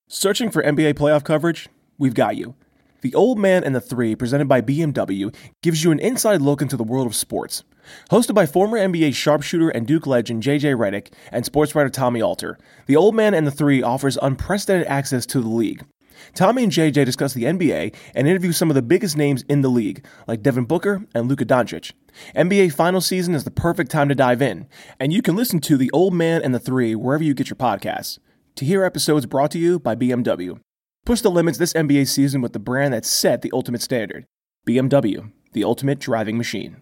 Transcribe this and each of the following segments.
Searching for NBA playoff coverage? We've got you. The Old Man and the Three, presented by BMW, gives you an inside look into the world of sports. Hosted by former NBA sharpshooter and Duke legend J.J. Redick and sports writer Tommy Alter, The Old Man and the Three offers unprecedented access to the league. Tommy and J.J. discuss the NBA and interview some of the biggest names in the league, like Devin Booker and Luka Doncic. NBA final season is the perfect time to dive in, and you can listen to The Old Man and the Three wherever you get your podcasts. To hear episodes brought to you by BMW. Push the limits this NBA season with the brand that set the ultimate standard. BMW, the ultimate driving machine.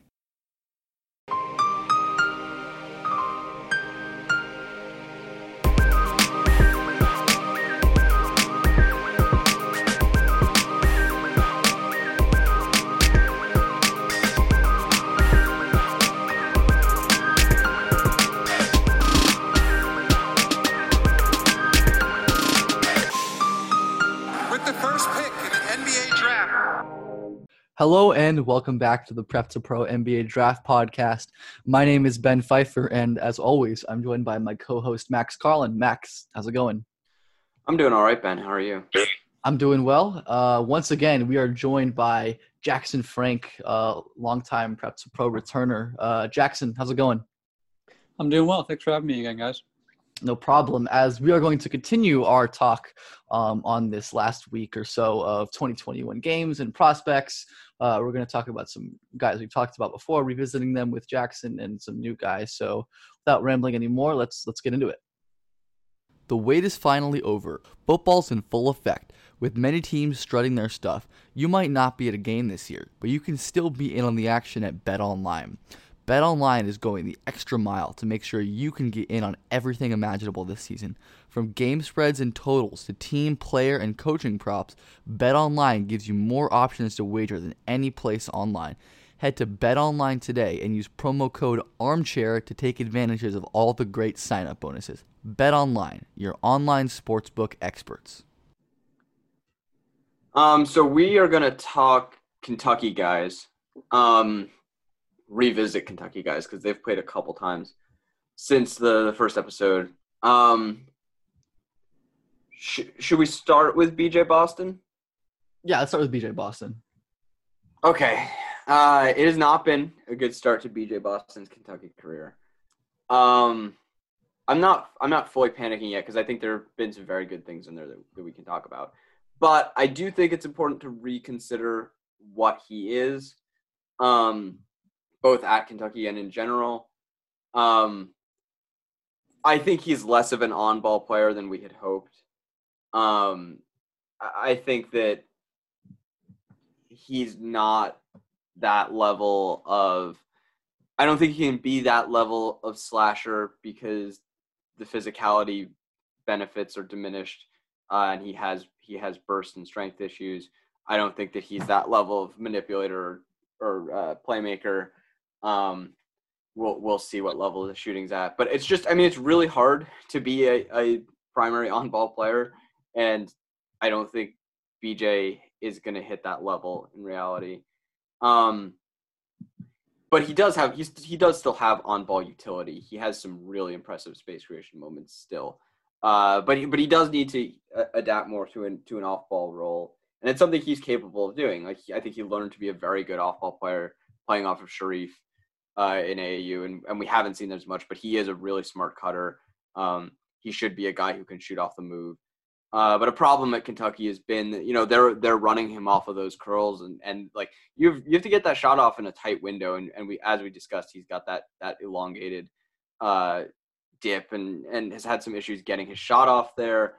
Hello and welcome back to the Prep to Pro NBA Draft Podcast. My name is Ben Pfeiffer, and as always, I'm joined by my co-host Max Carlin. Max, how's it going? I'm doing all right, Ben. How are you? I'm doing well. Once again, we are joined by Jackson Frank, longtime Prep to Pro returner. Jackson, how's it going? I'm doing well. Thanks for having me again, guys. No problem, as we are going to continue our talk on this last week or so of 2021 games and prospects. We're going to talk about some guys we've talked about before, revisiting them with Jackson and some new guys. So without rambling anymore, let's get into it. The wait is finally over. Football's in full effect. With many teams strutting their stuff, you might not be at a game this year, but you can still be in on the action at BetOnline. BetOnline is going the extra mile to make sure you can get in on everything imaginable this season. From game spreads and totals to team, player, and coaching props, BetOnline gives you more options to wager than any place online. Head to BetOnline today and use promo code ARMCHAIR to take advantages of all the great sign-up bonuses. BetOnline, your online sportsbook experts. So we are going to talk Kentucky guys. Revisit Kentucky guys because they've played a couple times since the first episode. Should we start with BJ Boston? Yeah, let's start with BJ Boston. Okay. It has not been a good start to BJ Boston's Kentucky career. I'm not fully panicking yet because I think there have been some very good things in there that we can talk about. But I do think it's important to reconsider what he is. Both at Kentucky and in general. I think he's less of an on-ball player than we had hoped. I think that he's not that level of – I don't think he can be that level of slasher because the physicality benefits are diminished and he has burst and strength issues. I don't think that he's that level of manipulator or playmaker. We'll see what level the shooting's at, but it's just, it's really hard to be a primary on-ball player, and I don't think BJ is going to hit that level in reality. But he does still have on-ball utility. He has some really impressive space creation moments still. But he does need to adapt more to an off-ball role, and it's something he's capable of doing. I think he learned to be a very good off-ball player playing off of Sharif in AAU, and we haven't seen as much, but he is a really smart cutter. He should be a guy who can shoot off the move. But a problem at Kentucky has been, they're running him off of those curls, and like you have to get that shot off in a tight window, and we, as we discussed, he's got that elongated dip and has had some issues getting his shot off there.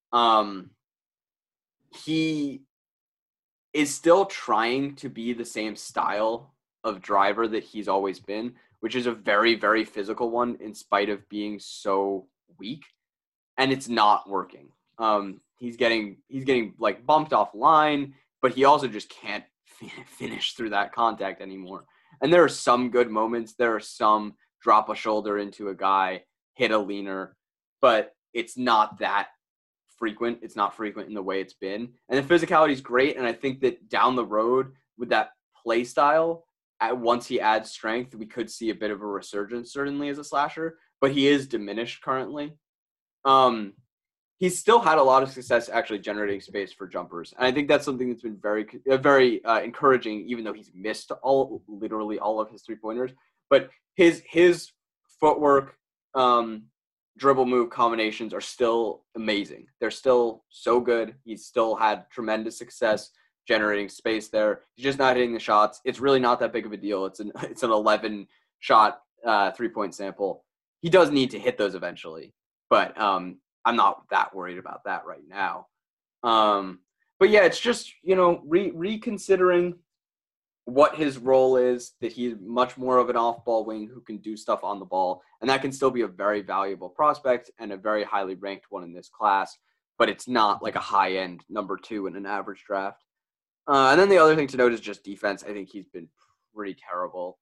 He is still trying to be the same style of driver that he's always been, which is a very, very physical one in spite of being so weak, and it's not working. He's getting like bumped off line, but he also just can't finish through that contact anymore. And there are some good moments. There are some drop a shoulder into a guy, hit a leaner, but it's not that frequent. It's not frequent in the way it's been. And the physicality is great. And I think that down the road with that play style, once he adds strength, we could see a bit of a resurgence, certainly as a slasher, but he is diminished currently. he's still had a lot of success actually generating space for jumpers. And I think that's something that's been very encouraging, even though he's missed literally all of his 3-pointers. But his footwork, dribble move combinations are still amazing. They're still so good. He's still had tremendous success generating space there. He's just not hitting the shots. It's really not that big of a deal. It's an 11 shot 3-point sample. He does need to hit those eventually, but I'm not that worried about that right now. But yeah, it's just, reconsidering what his role is, that he's much more of an off-ball wing who can do stuff on the ball, and that can still be a very valuable prospect and a very highly ranked one in this class, but it's not like a high-end number 2 in an average draft. And then the other thing to note is just defense. I think he's been pretty terrible.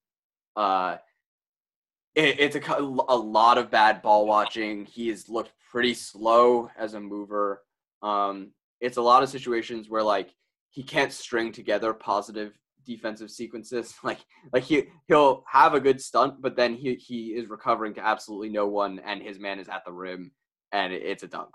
It's a lot of bad ball watching. He has looked pretty slow as a mover. It's a lot of situations where like he can't string together positive defensive sequences. Like he'll have a good stunt, but then he is recovering to absolutely no one, and his man is at the rim, and it's a dunk.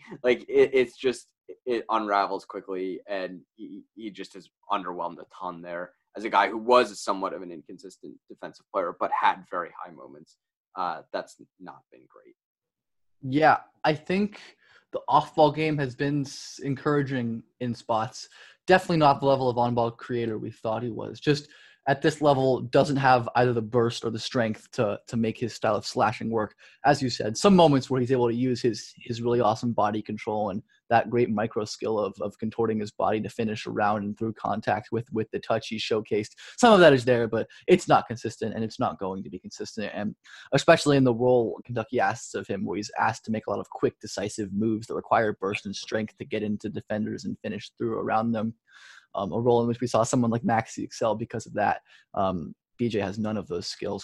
It unravels quickly, and he just has underwhelmed a ton there as a guy who was somewhat of an inconsistent defensive player, but had very high moments. That's not been great. Yeah, I think the off-ball game has been encouraging in spots. Definitely not the level of on-ball creator we thought he was. Just at this level, doesn't have either the burst or the strength to make his style of slashing work. As you said, some moments where he's able to use his really awesome body control and that great micro skill of contorting his body to finish around and through contact with the touch he showcased. Some of that is there, but it's not consistent, and it's not going to be consistent. And especially in the role Kentucky asks of him, where he's asked to make a lot of quick, decisive moves that require burst and strength to get into defenders and finish through around them. A role in which we saw someone like Maxey excel because of that. BJ has none of those skills.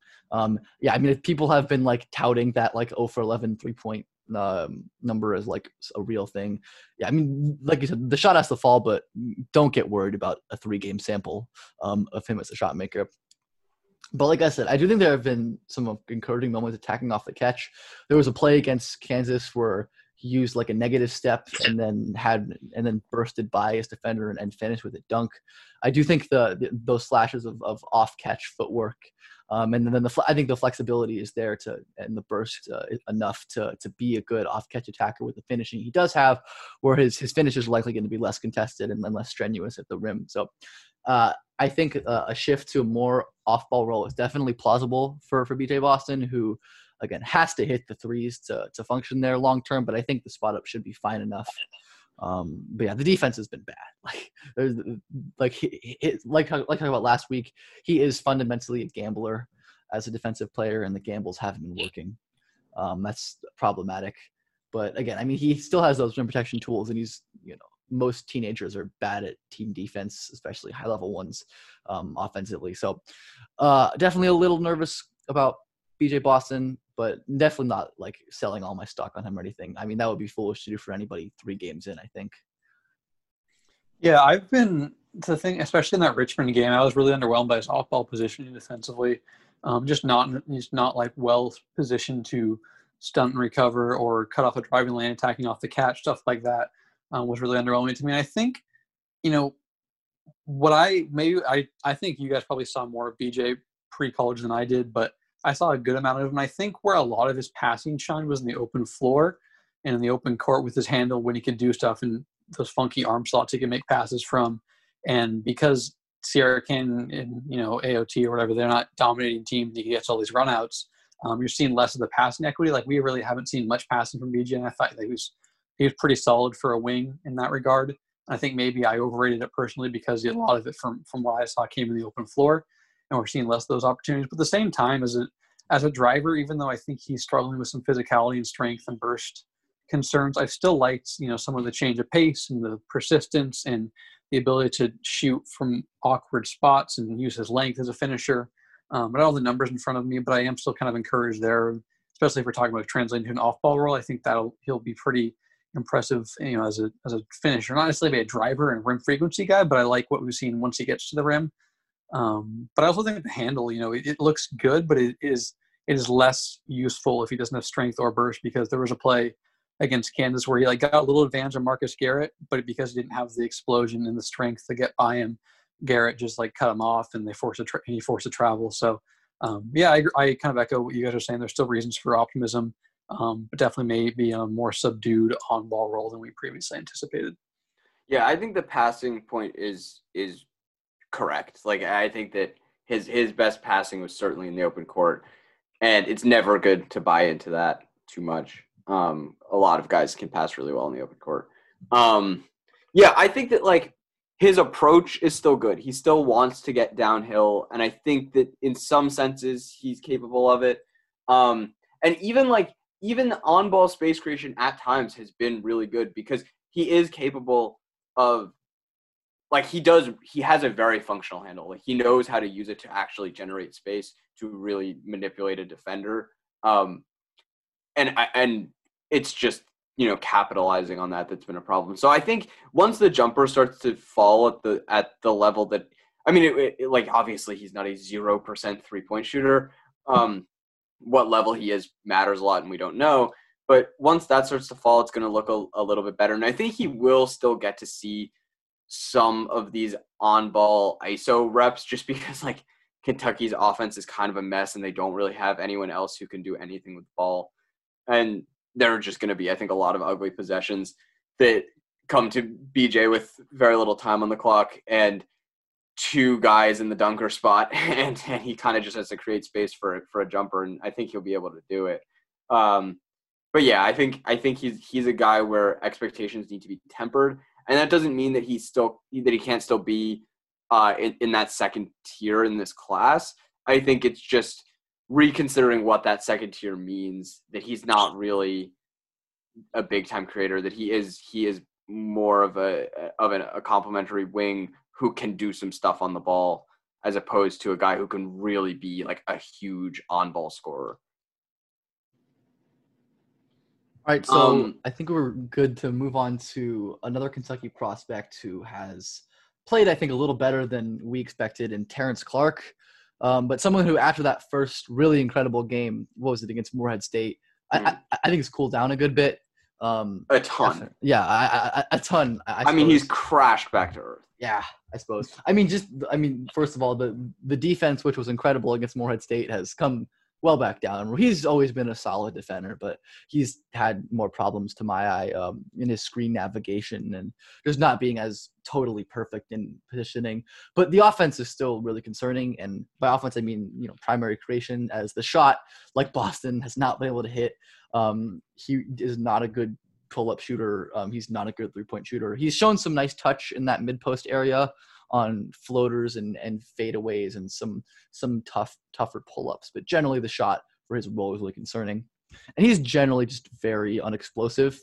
If people have been like touting that like 0 for 11 3-point number as like a real thing. Yeah, I mean, like you said, the shot has to fall, but don't get worried about a 3-game sample of him as a shot maker. But like I said, I do think there have been some encouraging moments attacking off the catch. There was a play against Kansas where he used like a negative step and then bursted by his defender and finished with a dunk. I do think those flashes of off catch footwork, and then I think the flexibility is there and the burst enough to be a good off catch attacker with the finishing he does have, where his finishes are likely going to be less contested and less strenuous at the rim. So I think a shift to a more off ball role is definitely plausible for BJ Boston, who again has to hit the threes to function there long term, but I think the spot up should be fine enough. But yeah, the defense has been bad. Like talking about last week, he is fundamentally a gambler as a defensive player, and the gambles haven't been working. That's problematic. But again, I mean, he still has those rim protection tools, and he's, most teenagers are bad at team defense, especially high level ones, offensively. So definitely a little nervous about BJ Boston, but definitely not like selling all my stock on him or anything. I mean, that would be foolish to do for anybody 3 games in, I think. Yeah, I've been the thing, especially in that Richmond game, I was really underwhelmed by his off-ball positioning defensively. He's not like well positioned to stunt and recover or cut off a driving lane, attacking off the catch, stuff like that was really underwhelming to me. And I think, I think you guys probably saw more of BJ pre-college than I did, but I saw a good amount of him. I think where a lot of his passing shine was in the open floor and in the open court with his handle when he could do stuff and those funky arm slots he can make passes from. And because Sierra Canyon and, AOT or whatever, they're not dominating team, he gets all these runouts. You're seeing less of the passing equity. Like, we really haven't seen much passing from BJ, and I thought that he was pretty solid for a wing in that regard. I think maybe I overrated it personally because a lot of it from what I saw came in the open floor, and we're seeing less of those opportunities. But at the same time, as a driver, even though I think he's struggling with some physicality and strength and burst concerns, I've still liked, some of the change of pace and the persistence and the ability to shoot from awkward spots and use his length as a finisher. I don't have the numbers in front of me, but I am still kind of encouraged there, especially if we're talking about translating to an off-ball role. I think he'll be pretty impressive, as a finisher. Not necessarily a driver and rim frequency guy, but I like what we've seen once he gets to the rim. But I also think the handle, it looks good, but it is less useful if he doesn't have strength or burst, because there was a play against Kansas, where he like got a little advantage on Marcus Garrett, but because he didn't have the explosion and the strength to get by him, Garrett just like cut him off, and he forced a travel. So I kind of echo what you guys are saying. There's still reasons for optimism, but definitely maybe a more subdued on-ball role than we previously anticipated. Yeah, I think the passing point is correct. Like, I think that his best passing was certainly in the open court, and it's never good to buy into that too much. A lot of guys can pass really well in the open court. I think that like his approach is still good. He still wants to get downhill, and I think that in some senses he's capable of it. And even on-ball space creation at times has been really good because he is capable of, like, he has a very functional handle. Like, he knows how to use it to actually generate space to really manipulate a defender. And it's just, capitalizing on that's been a problem. So I think once the jumper starts to fall at the level that, like, obviously he's not a 0% 3-point shooter. What level he is matters a lot, and we don't know. But once that starts to fall, it's going to look a little bit better. And I think he will still get to see some of these on-ball ISO reps just because, like, Kentucky's offense is kind of a mess and they don't really have anyone else who can do anything with the ball. And there are just going to be, I think, a lot of ugly possessions that come to BJ with very little time on the clock and two guys in the dunker spot, and he kind of just has to create space for a jumper, and I think he'll be able to do it. But yeah, I think he's a guy where expectations need to be tempered, and that doesn't mean that he can't still be in that second tier in this class. I think it's just reconsidering what that second tier means, that he's not really a big time creator, that he is more of a complementary wing who can do some stuff on the ball, as opposed to a guy who can really be like a huge on-ball scorer. All right, so I think we're good to move on to another Kentucky prospect who has played, I think, a little better than we expected, in Terrence Clark. But someone who, after that first really incredible game, what was it, against Morehead State, I think it's cooled down a good bit. A ton. Yeah, a ton. I mean, he's crashed back to earth. Yeah, I suppose. First of all, the defense, which was incredible against Morehead State, has come well back down. He's always been a solid defender, but he's had more problems to my eye in his screen navigation and just not being as totally perfect in positioning. But the offense is still really concerning, and by offense I mean primary creation, as the shot, like Boston, has not been able to hit. He is not a good pull-up shooter. He's not a good 3-point shooter. He's shown some nice touch in that mid-post area on floaters and fadeaways and some tougher pull-ups, but generally the shot for his role is really concerning, and he's generally just very unexplosive.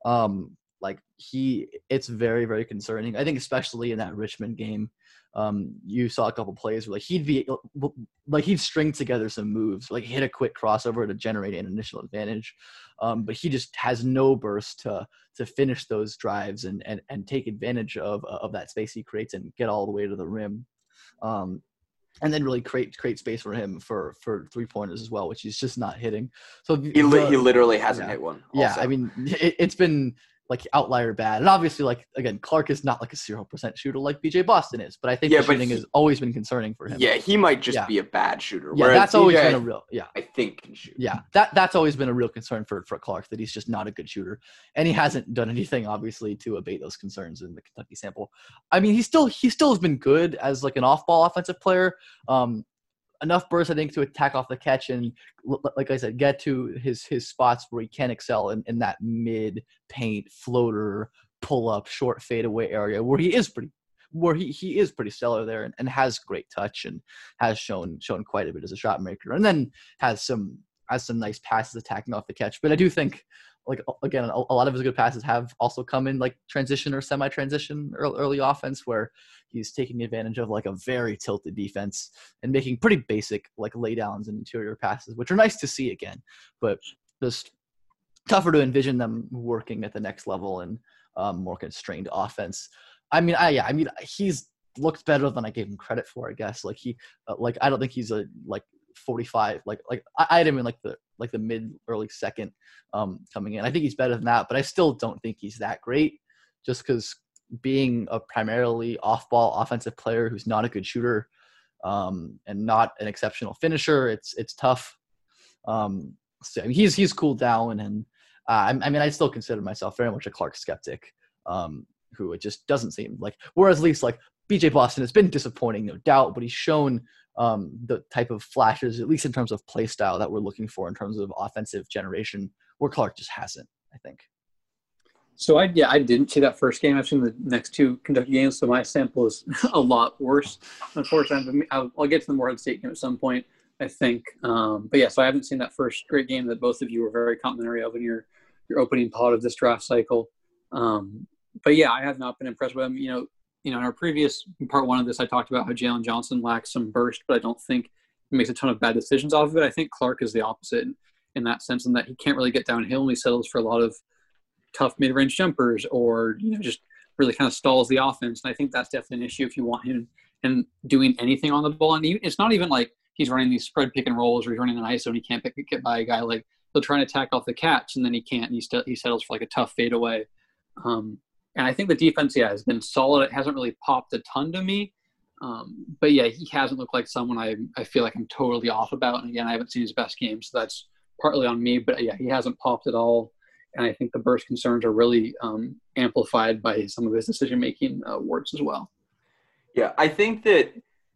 It's very, very concerning. I think especially in that Richmond game, you saw a couple plays where he'd string together some moves, like hit a quick crossover to generate an initial advantage, but he just has no burst to finish those drives and take advantage of that space he creates and get all the way to the rim, and then really create space for him for 3-pointers as well, which he's just not hitting. So he literally hasn't hit one. Also. Yeah, I mean, it's been like outlier bad, and obviously, like, again, Clark is not like a 0% shooter like BJ Boston is, but I think the shooting has always been concerning for him. Yeah, he might just be a bad shooter. Yeah, that's always been a real I think can shoot. Yeah, that's always been a real concern for Clark, that he's just not a good shooter, and he hasn't done anything obviously to abate those concerns in the Kentucky sample. I mean, he still has been good as like an off-ball offensive player. Enough burst, I think, to attack off the catch and, like I said, get to his spots where he can excel in that mid-paint floater, pull-up, short fadeaway area where he is pretty stellar there and has great touch and has shown quite a bit as a shot maker, and then has some nice passes attacking off the catch. But I do think, like, again, a lot of his good passes have also come in like transition or semi-transition early offense, where he's taking advantage of like a very tilted defense and making pretty basic like laydowns and interior passes, which are nice to see again, but just tougher to envision them working at the next level and more constrained offense. I mean, he's looked better than I gave him credit for, I guess. Like I don't think he's a like 45. I had him in like the mid early second coming in. I think he's better than that, but I still don't think he's that great. Just because being a primarily off-ball offensive player who's not a good shooter and not an exceptional finisher, it's tough. So he's cooled down, and I mean, I still consider myself very much a Clark skeptic, who it just doesn't seem like. Whereas at least like BJ Boston has been disappointing, no doubt, but he's shown the type of flashes, at least in terms of play style, that we're looking for in terms of offensive generation, where Clark just hasn't, I think. So I didn't see that first game. I've seen the next two Kentucky games, so my sample is a lot worse. Unfortunately, I'll get to the Morehead State game at some point, I think. But yeah, so I haven't seen that first great game that both of you were very complimentary of in your opening pod of this draft cycle. But yeah, I have not been impressed with him. You know, in our previous part one of this, I talked about how Jalen Johnson lacks some burst, but I don't think he makes a ton of bad decisions off of it. I think Clark is the opposite in that sense, in that he can't really get downhill and he settles for a lot of tough mid-range jumpers, or just really kind of stalls the offense. And I think that's definitely an issue if you want him and doing anything on the ball. And it's not even like he's running these spread pick and rolls, or he's running an ISO and he can't get by a guy. Like, he'll try and attack off the catch and then he can't. And he settles for like a tough fadeaway. And I think the defense, has been solid. It hasn't really popped a ton to me. But yeah, he hasn't looked like someone I feel like I'm totally off about. And again, I haven't seen his best game, so that's partly on me. But yeah, he hasn't popped at all. And I think the burst concerns are really amplified by some of his decision-making warts as well. Yeah, I think that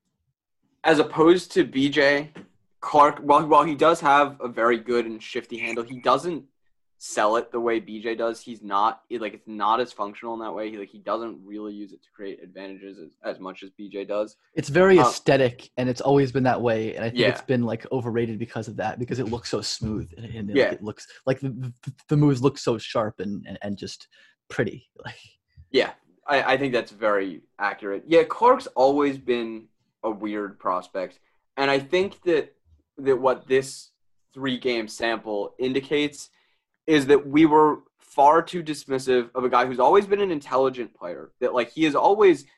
as opposed to BJ, Clark, while he does have a very good and shifty handle, he doesn't sell it the way BJ does. He's not it's not as functional in that way. He doesn't really use it to create advantages as much as BJ does. It's very aesthetic, and it's always been that way. And I think it's been like overrated because of that, because it looks so smooth and it looks like the moves look so sharp and just pretty. Yeah, I think that's very accurate. Yeah, Clark's always been a weird prospect, and I think that what this 3-game sample indicates is that we were far too dismissive of a guy who's always been an intelligent player. That he has always,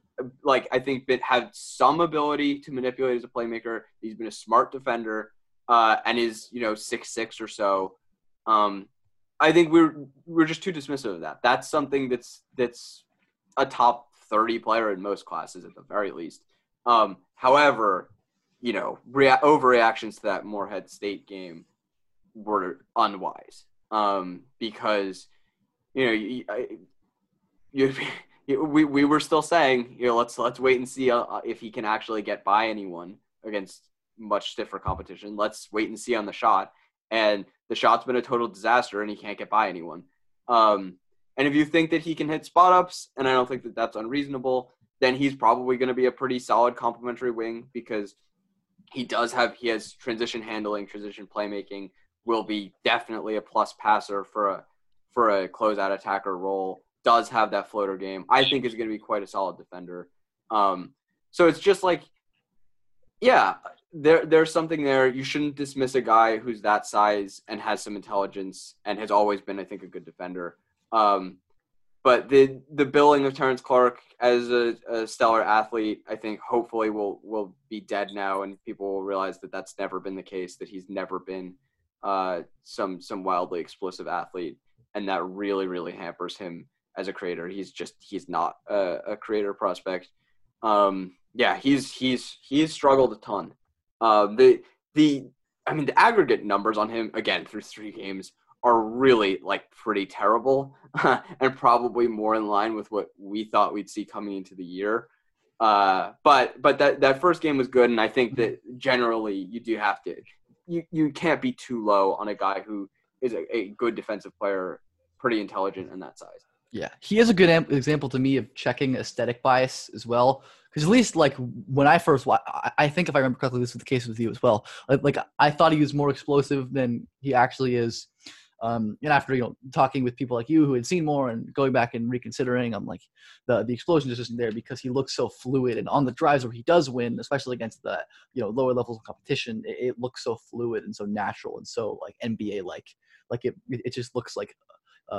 I think, had some ability to manipulate as a playmaker. He's been a smart defender, and is 6'6" or so. I think we're just too dismissive of that. That's something that's a top 30 player in most classes at the very least. However, overreactions to that Morehead State game were unwise. Because we were still saying, let's wait and see if he can actually get by anyone against much stiffer competition. Let's wait and see on the shot. And the shot's been a total disaster, and he can't get by anyone. And if you think that he can hit spot ups, and I don't think that that's unreasonable, then he's probably going to be a pretty solid complementary wing, because he has transition handling, transition playmaking. Will be definitely a plus passer for a closeout attacker role. Does have that floater game. I think is going to be quite a solid defender. So it's just there's something there. You shouldn't dismiss a guy who's that size and has some intelligence and has always been, I think, a good defender. But the billing of Terrence Clark as a stellar athlete, I think, hopefully will be dead now, and people will realize that that's never been the case. That he's never been some wildly explosive athlete, and that really, really hampers him as a creator. He's not a creator prospect. He's struggled a ton. The aggregate numbers on him, again, through 3 games are really pretty terrible, and probably more in line with what we thought we'd see coming into the year. But that first game was good, and I think that generally you do have to. You can't be too low on a guy who is a good defensive player, pretty intelligent, and that size. Yeah, he is a good example to me of checking aesthetic bias as well. Because at least when I first watched, I think if I remember correctly, this was the case with you as well. I thought he was more explosive than he actually is. And after talking with people like you who had seen more and going back and reconsidering, I'm like, the explosion just isn't there, because he looks so fluid, and on the drives where he does win, especially against the lower levels of competition, it looks so fluid and so natural and so NBA it just looks like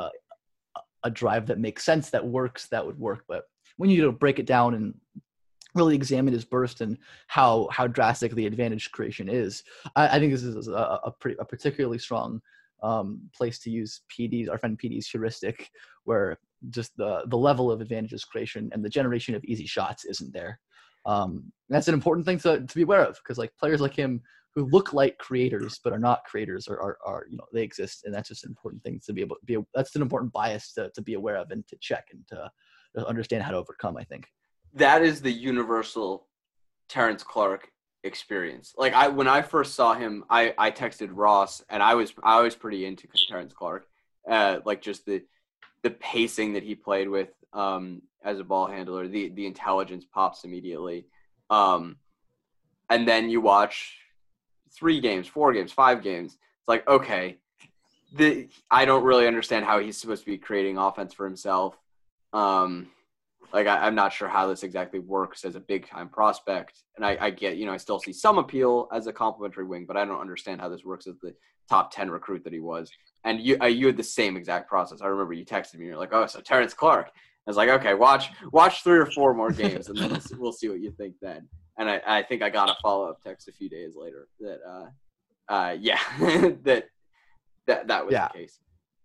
a drive that makes sense, that works, that would work. But when you break it down and really examine his burst and how drastic the advantage creation is. I think this is a particularly strong place to use PD's, our friend PD's heuristic, where just the level of advantages creation and the generation of easy shots isn't there. That's an important thing to be aware of, because like players like him who look like creators but are not creators are they exist, and that's just an important thing to be able to be. That's an important bias to be aware of and to check and to understand how to overcome, I think. That is the universal Terrence Clarke experience. Like when I first saw him, I texted Ross, and I was pretty into Terrence Clarke. Like just the pacing that he played with as a ball handler, the intelligence pops immediately. And then you watch 3 games, 4 games, 5 games. It's like, okay, I don't really understand how he's supposed to be creating offense for himself. Like I'm not sure how this exactly works as a big time prospect. And I get, I still see some appeal as a complimentary wing, but I don't understand how this works as the top 10 recruit that he was. And you had the same exact process. I remember you texted me, you're like, oh, so Terrence Clarke. I was like, okay, watch 3 or 4 more games, and then we'll see what you think then. And I think I got a follow-up text a few days later that, that was the case.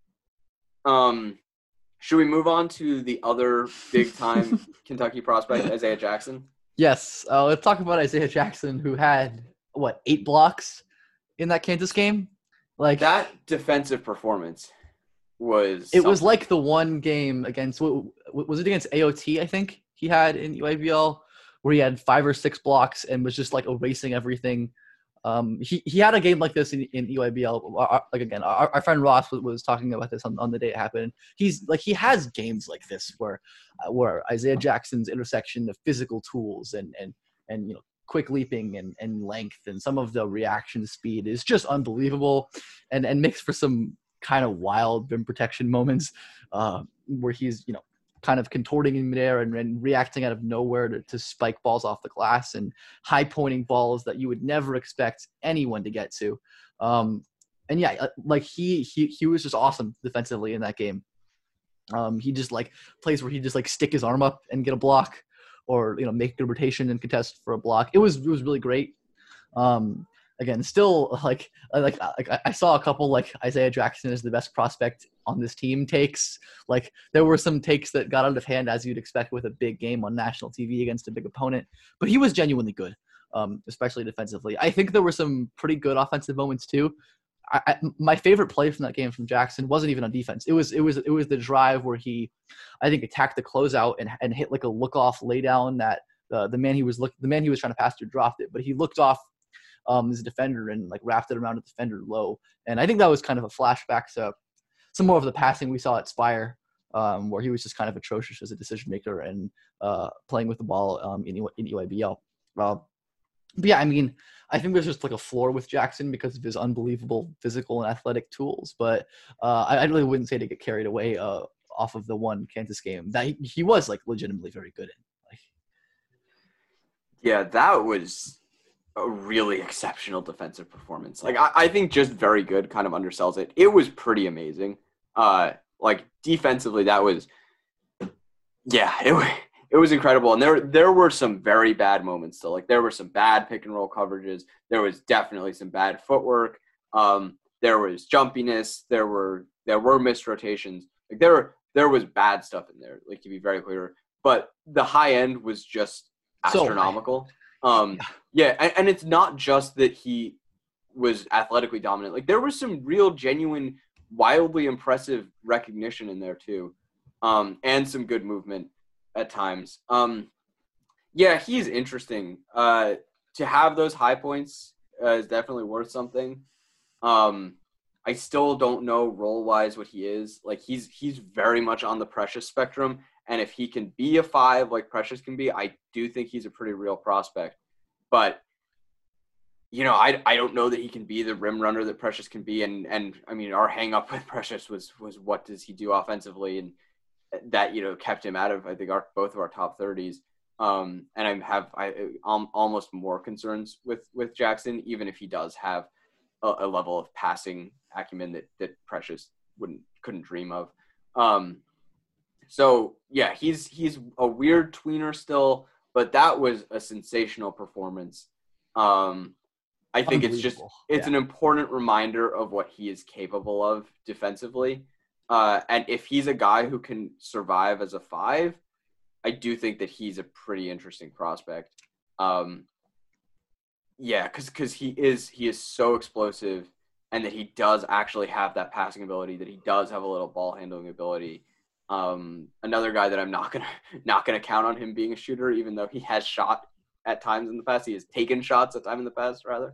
Should we move on to the other big-time Kentucky prospect, Isaiah Jackson? Yes. Let's talk about Isaiah Jackson, who had, 8 blocks in that Kansas game? Like that defensive performance was – was like the one game against – was it against AOT, I think, he had in UABL, where he had 5 or 6 blocks and was just, like, erasing everything. He had a game like this in EYBL. Like again, our friend Ross was talking about this on the day it happened. He has games like this where Isaiah Jackson's intersection of physical tools and quick leaping and length and some of the reaction speed is just unbelievable, and makes for some kind of wild rim protection moments where he's kind of contorting in midair and reacting out of nowhere to spike balls off the glass and high pointing balls that you would never expect anyone to get to. And yeah, like he was just awesome defensively in that game. He just like plays where he just like stick his arm up and get a block, or make good rotation and contest for a block. It was really great. Again, still like I saw a couple like Isaiah Jackson is the best prospect on this team takes. Like there were some takes that got out of hand, as you'd expect with a big game on national TV against a big opponent, but he was genuinely good, especially defensively. I think there were some pretty good offensive moments too. My favorite play from that game from Jackson wasn't even on defense. It was the drive where he, I think, attacked the closeout and hit like a look off lay down that the man he was trying to pass to dropped it, but he looked off as a defender and like wrapped it around a defender low. And I think that was kind of a flashback to some more of the passing we saw at Spire, where he was just kind of atrocious as a decision maker and playing with the ball in EYBL. But yeah, I mean, I think there's just like a floor with Jackson because of his unbelievable physical and athletic tools. But I really wouldn't say to get carried away off of the one Kansas game that he was like legitimately very good in. Like, yeah, that was a really exceptional defensive performance. Like I think just very good kind of undersells it. It was pretty amazing. Like defensively, that was, it was incredible. And there were some very bad moments still. Like there were some bad pick and roll coverages. There was definitely some bad footwork. There was jumpiness. There were missed rotations. Like there was bad stuff in there, like to be very clear. But the high end was just astronomical. Yeah, and it's not just that he was athletically dominant. Like there was some real, genuine, wildly impressive recognition in there too, and some good movement at times. Yeah, he's interesting. To have those high points is definitely worth something. I still don't know role-wise what he is. Like he's very much on the Precious spectrum. And if he can be a 5 like Precious can be, I do think he's a pretty real prospect. But, I don't know that he can be the rim runner that Precious can be. And I mean, our hang up with Precious was what does he do offensively? And that, kept him out of, I think, both of our top 30s. And I almost more concerns with Jackson, even if he does have a level of passing acumen that Precious couldn't dream of. So yeah, he's a weird tweener still. but that was a sensational performance. I think it's an important reminder of what he is capable of defensively. And if he's a guy who can survive as a 5, I do think that he's a pretty interesting prospect. Because he is so explosive, and that he does actually have that passing ability, that he does have a little ball handling ability. Another guy that I'm not gonna count on him being a shooter, even though he has shot at times in the past. He has taken shots at times in the past, rather.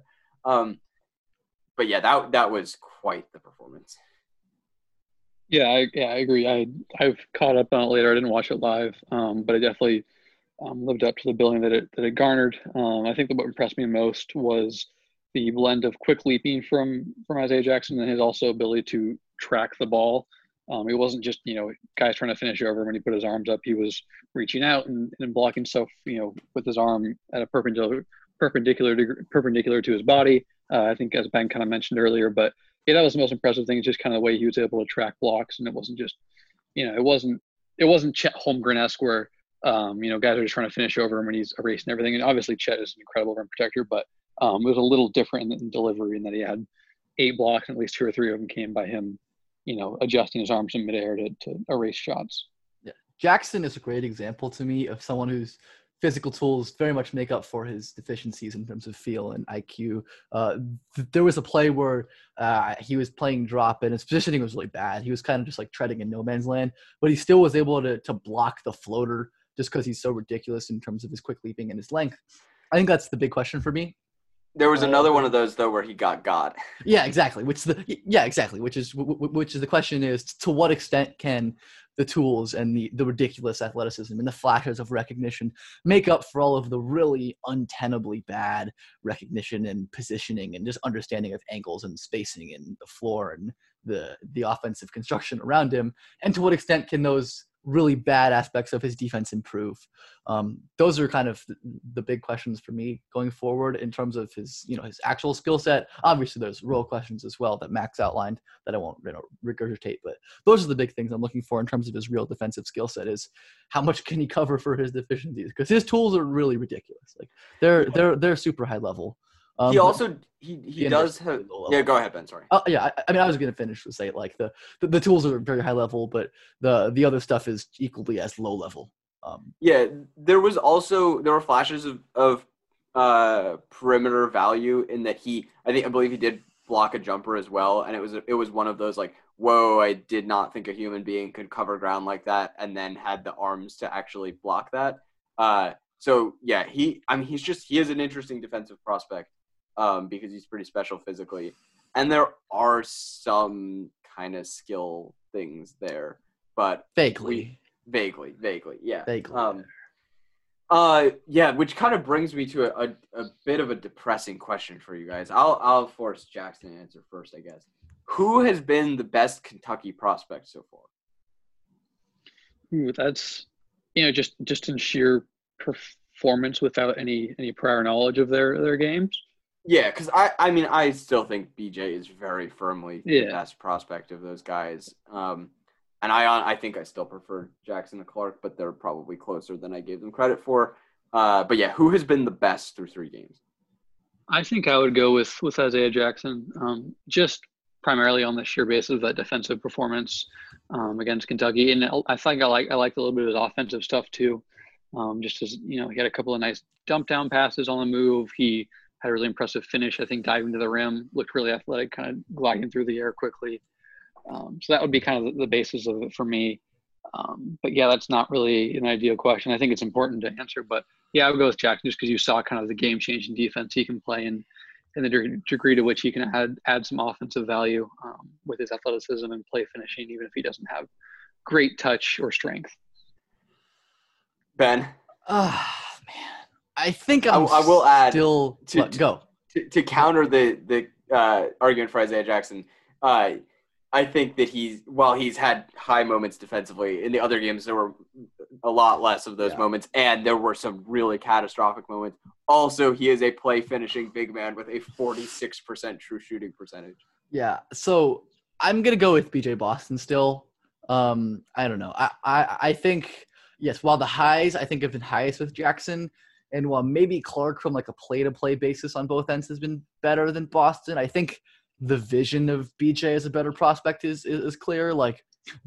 But yeah, that was quite the performance. Yeah, I agree. I've caught up on it later. I didn't watch it live, but it definitely lived up to the billing that it garnered. I think that what impressed me most was the blend of quick leaping from Isaiah Jackson and his also ability to track the ball. It wasn't just, guys trying to finish over when he put his arms up. He was reaching out and blocking stuff, with his arm at a perpendicular to his body. I think, as Ben kind of mentioned earlier, but yeah, that was the most impressive thing. Just kind of the way he was able to track blocks, and it wasn't just, it wasn't Chet Holmgren-esque where, guys are just trying to finish over him when he's erasing everything. And obviously Chet is an incredible rim protector, but it was a little different in delivery in that he had 8 blocks, and at least 2 or 3 of them came by him, adjusting his arms in midair to erase shots. Yeah, Jackson is a great example to me of someone whose physical tools very much make up for his deficiencies in terms of feel and IQ. There was a play where he was playing drop and his positioning was really bad. He was kind of just like treading in no man's land, but he still was able to block the floater just because he's so ridiculous in terms of his quick leaping and his length. I think that's the big question for me. There was another one of those though where he got God. Yeah, exactly. Which is the question is, to what extent can the tools and the ridiculous athleticism and the flashes of recognition make up for all of the really untenably bad recognition and positioning and just understanding of angles and spacing and the floor and the offensive construction around him? And to what extent can those really bad aspects of his defense improve? Those are kind of the big questions for me going forward in terms of his actual skill set. Obviously there's role questions as well that Max outlined that I won't regurgitate, but those are the big things I'm looking for in terms of his real defensive skill set, is how much can he cover for his deficiencies, because his tools are really ridiculous. Like they're super high level. He also he does have. Yeah, go ahead, Ben. Sorry. Yeah, I mean, I was going to finish with say like the tools are very high level, but the other stuff is equally as low level. Yeah, there were flashes of perimeter value in that I believe he did block a jumper as well, and it was one of those like, whoa, I did not think a human being could cover ground like that, and then had the arms to actually block that. So yeah, he is an interesting defensive prospect. Because he's pretty special physically, and there are some kind of skill things there, but vaguely, yeah. Vaguely. Yeah, which kind of brings me to a bit of a depressing question for you guys. I'll force Jackson to answer first, I guess. Who has been the best Kentucky prospect so far? Ooh, that's just in sheer performance without any prior knowledge of their games. Yeah, because I still think BJ is very firmly the best prospect of those guys. And I think I still prefer Jackson to Clark, but they're probably closer than I gave them credit for. But yeah, who has been the best through 3 games? I think I would go with Isaiah Jackson, just primarily on the sheer basis of that defensive performance against Kentucky. And I think I liked a little bit of his offensive stuff too. Just as, he had a couple of nice dump down passes on the move. He had a really impressive finish, I think, diving to the rim, looked really athletic, kind of gliding through the air quickly. So that would be kind of the basis of it for me. But yeah, that's not really an ideal question. I think it's important to answer, but yeah, I would go with Jackson just because you saw kind of the game-changing defense he can play and the degree to which he can add some offensive value with his athleticism and play finishing, even if he doesn't have great touch or strength. Ben? Man. I think I will add go to counter the argument for Isaiah Jackson. I think that he's had high moments defensively. In the other games, there were a lot less of those moments, and there were some really catastrophic moments. Also, he is a play finishing big man with a 46% true shooting percentage. Yeah, so I'm gonna go with BJ Boston still. I don't know. I think Yes, while the highs I think have been highest with Jackson, and while maybe Clark from like a play-to-play basis on both ends has been better than Boston, I think the vision of BJ as a better prospect is clear. Like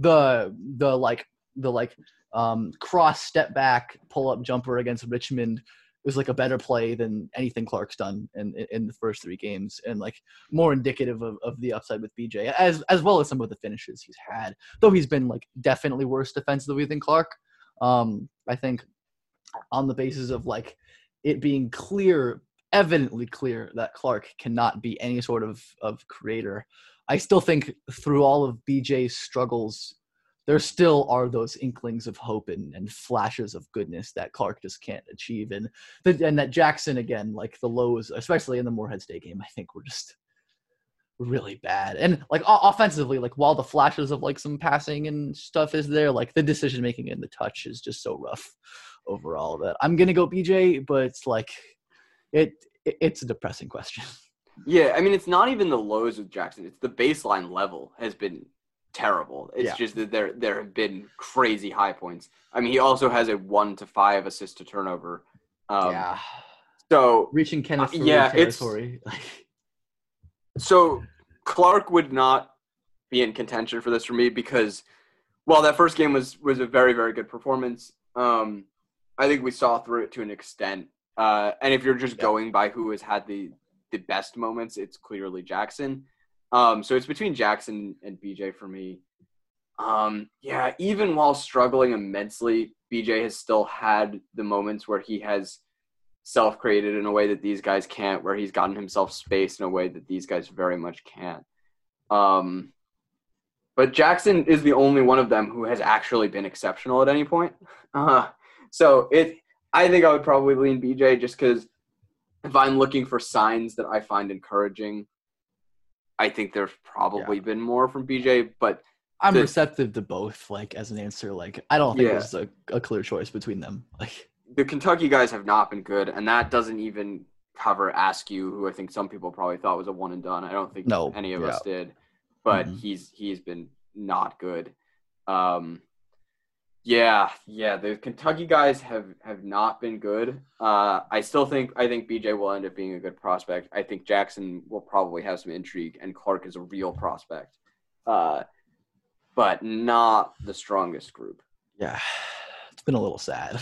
the cross step back pull up jumper against Richmond was like a better play than anything Clark's done in the first 3 games, and like more indicative of the upside with BJ as well as some of the finishes he's had. Though he's been like definitely worse defensively than Clark. I think on the basis of like it being clear, evidently clear that Clark cannot be any sort of creator. I still think through all of BJ's struggles, there still are those inklings of hope and flashes of goodness that Clark just can't achieve. And that Jackson, again, like the lows, especially in the Moorhead State game, I think were just really bad. And like offensively, like while the flashes of like some passing and stuff is there, like the decision making and the touch is just so rough overall that I'm gonna go BJ, but it's like it's a depressing question. Yeah, I mean, it's not even the lows with Jackson. It's the baseline level has been terrible. It's just that there have been crazy high points. I mean, he also has a 1 to 5 assist to turnover. So reaching Kenneth territory. So Clark would not be in contention for this for me because while that first game was a very, very good performance, I think we saw through it to an extent. And if you're just going by who has had the best moments, it's clearly Jackson. So it's between Jackson and BJ for me. Even while struggling immensely, BJ has still had the moments where he has self-created in a way that these guys can't, where he's gotten himself space in a way that these guys very much can't. But Jackson is the only one of them who has actually been exceptional at any point. So I think I would probably lean BJ just because if I'm looking for signs that I find encouraging, I think there's probably been more from BJ, but I'm receptive to both, like, as an answer. Like, I don't think there's a clear choice between them. Like, the Kentucky guys have not been good, and that doesn't even cover Askew, who I think some people probably thought was a one and done. I don't think any of us did, but he's been not good. The Kentucky guys have not been good. I think BJ will end up being a good prospect. I think Jackson will probably have some intrigue, and Clark is a real prospect, but not the strongest group. Yeah, it's been a little sad.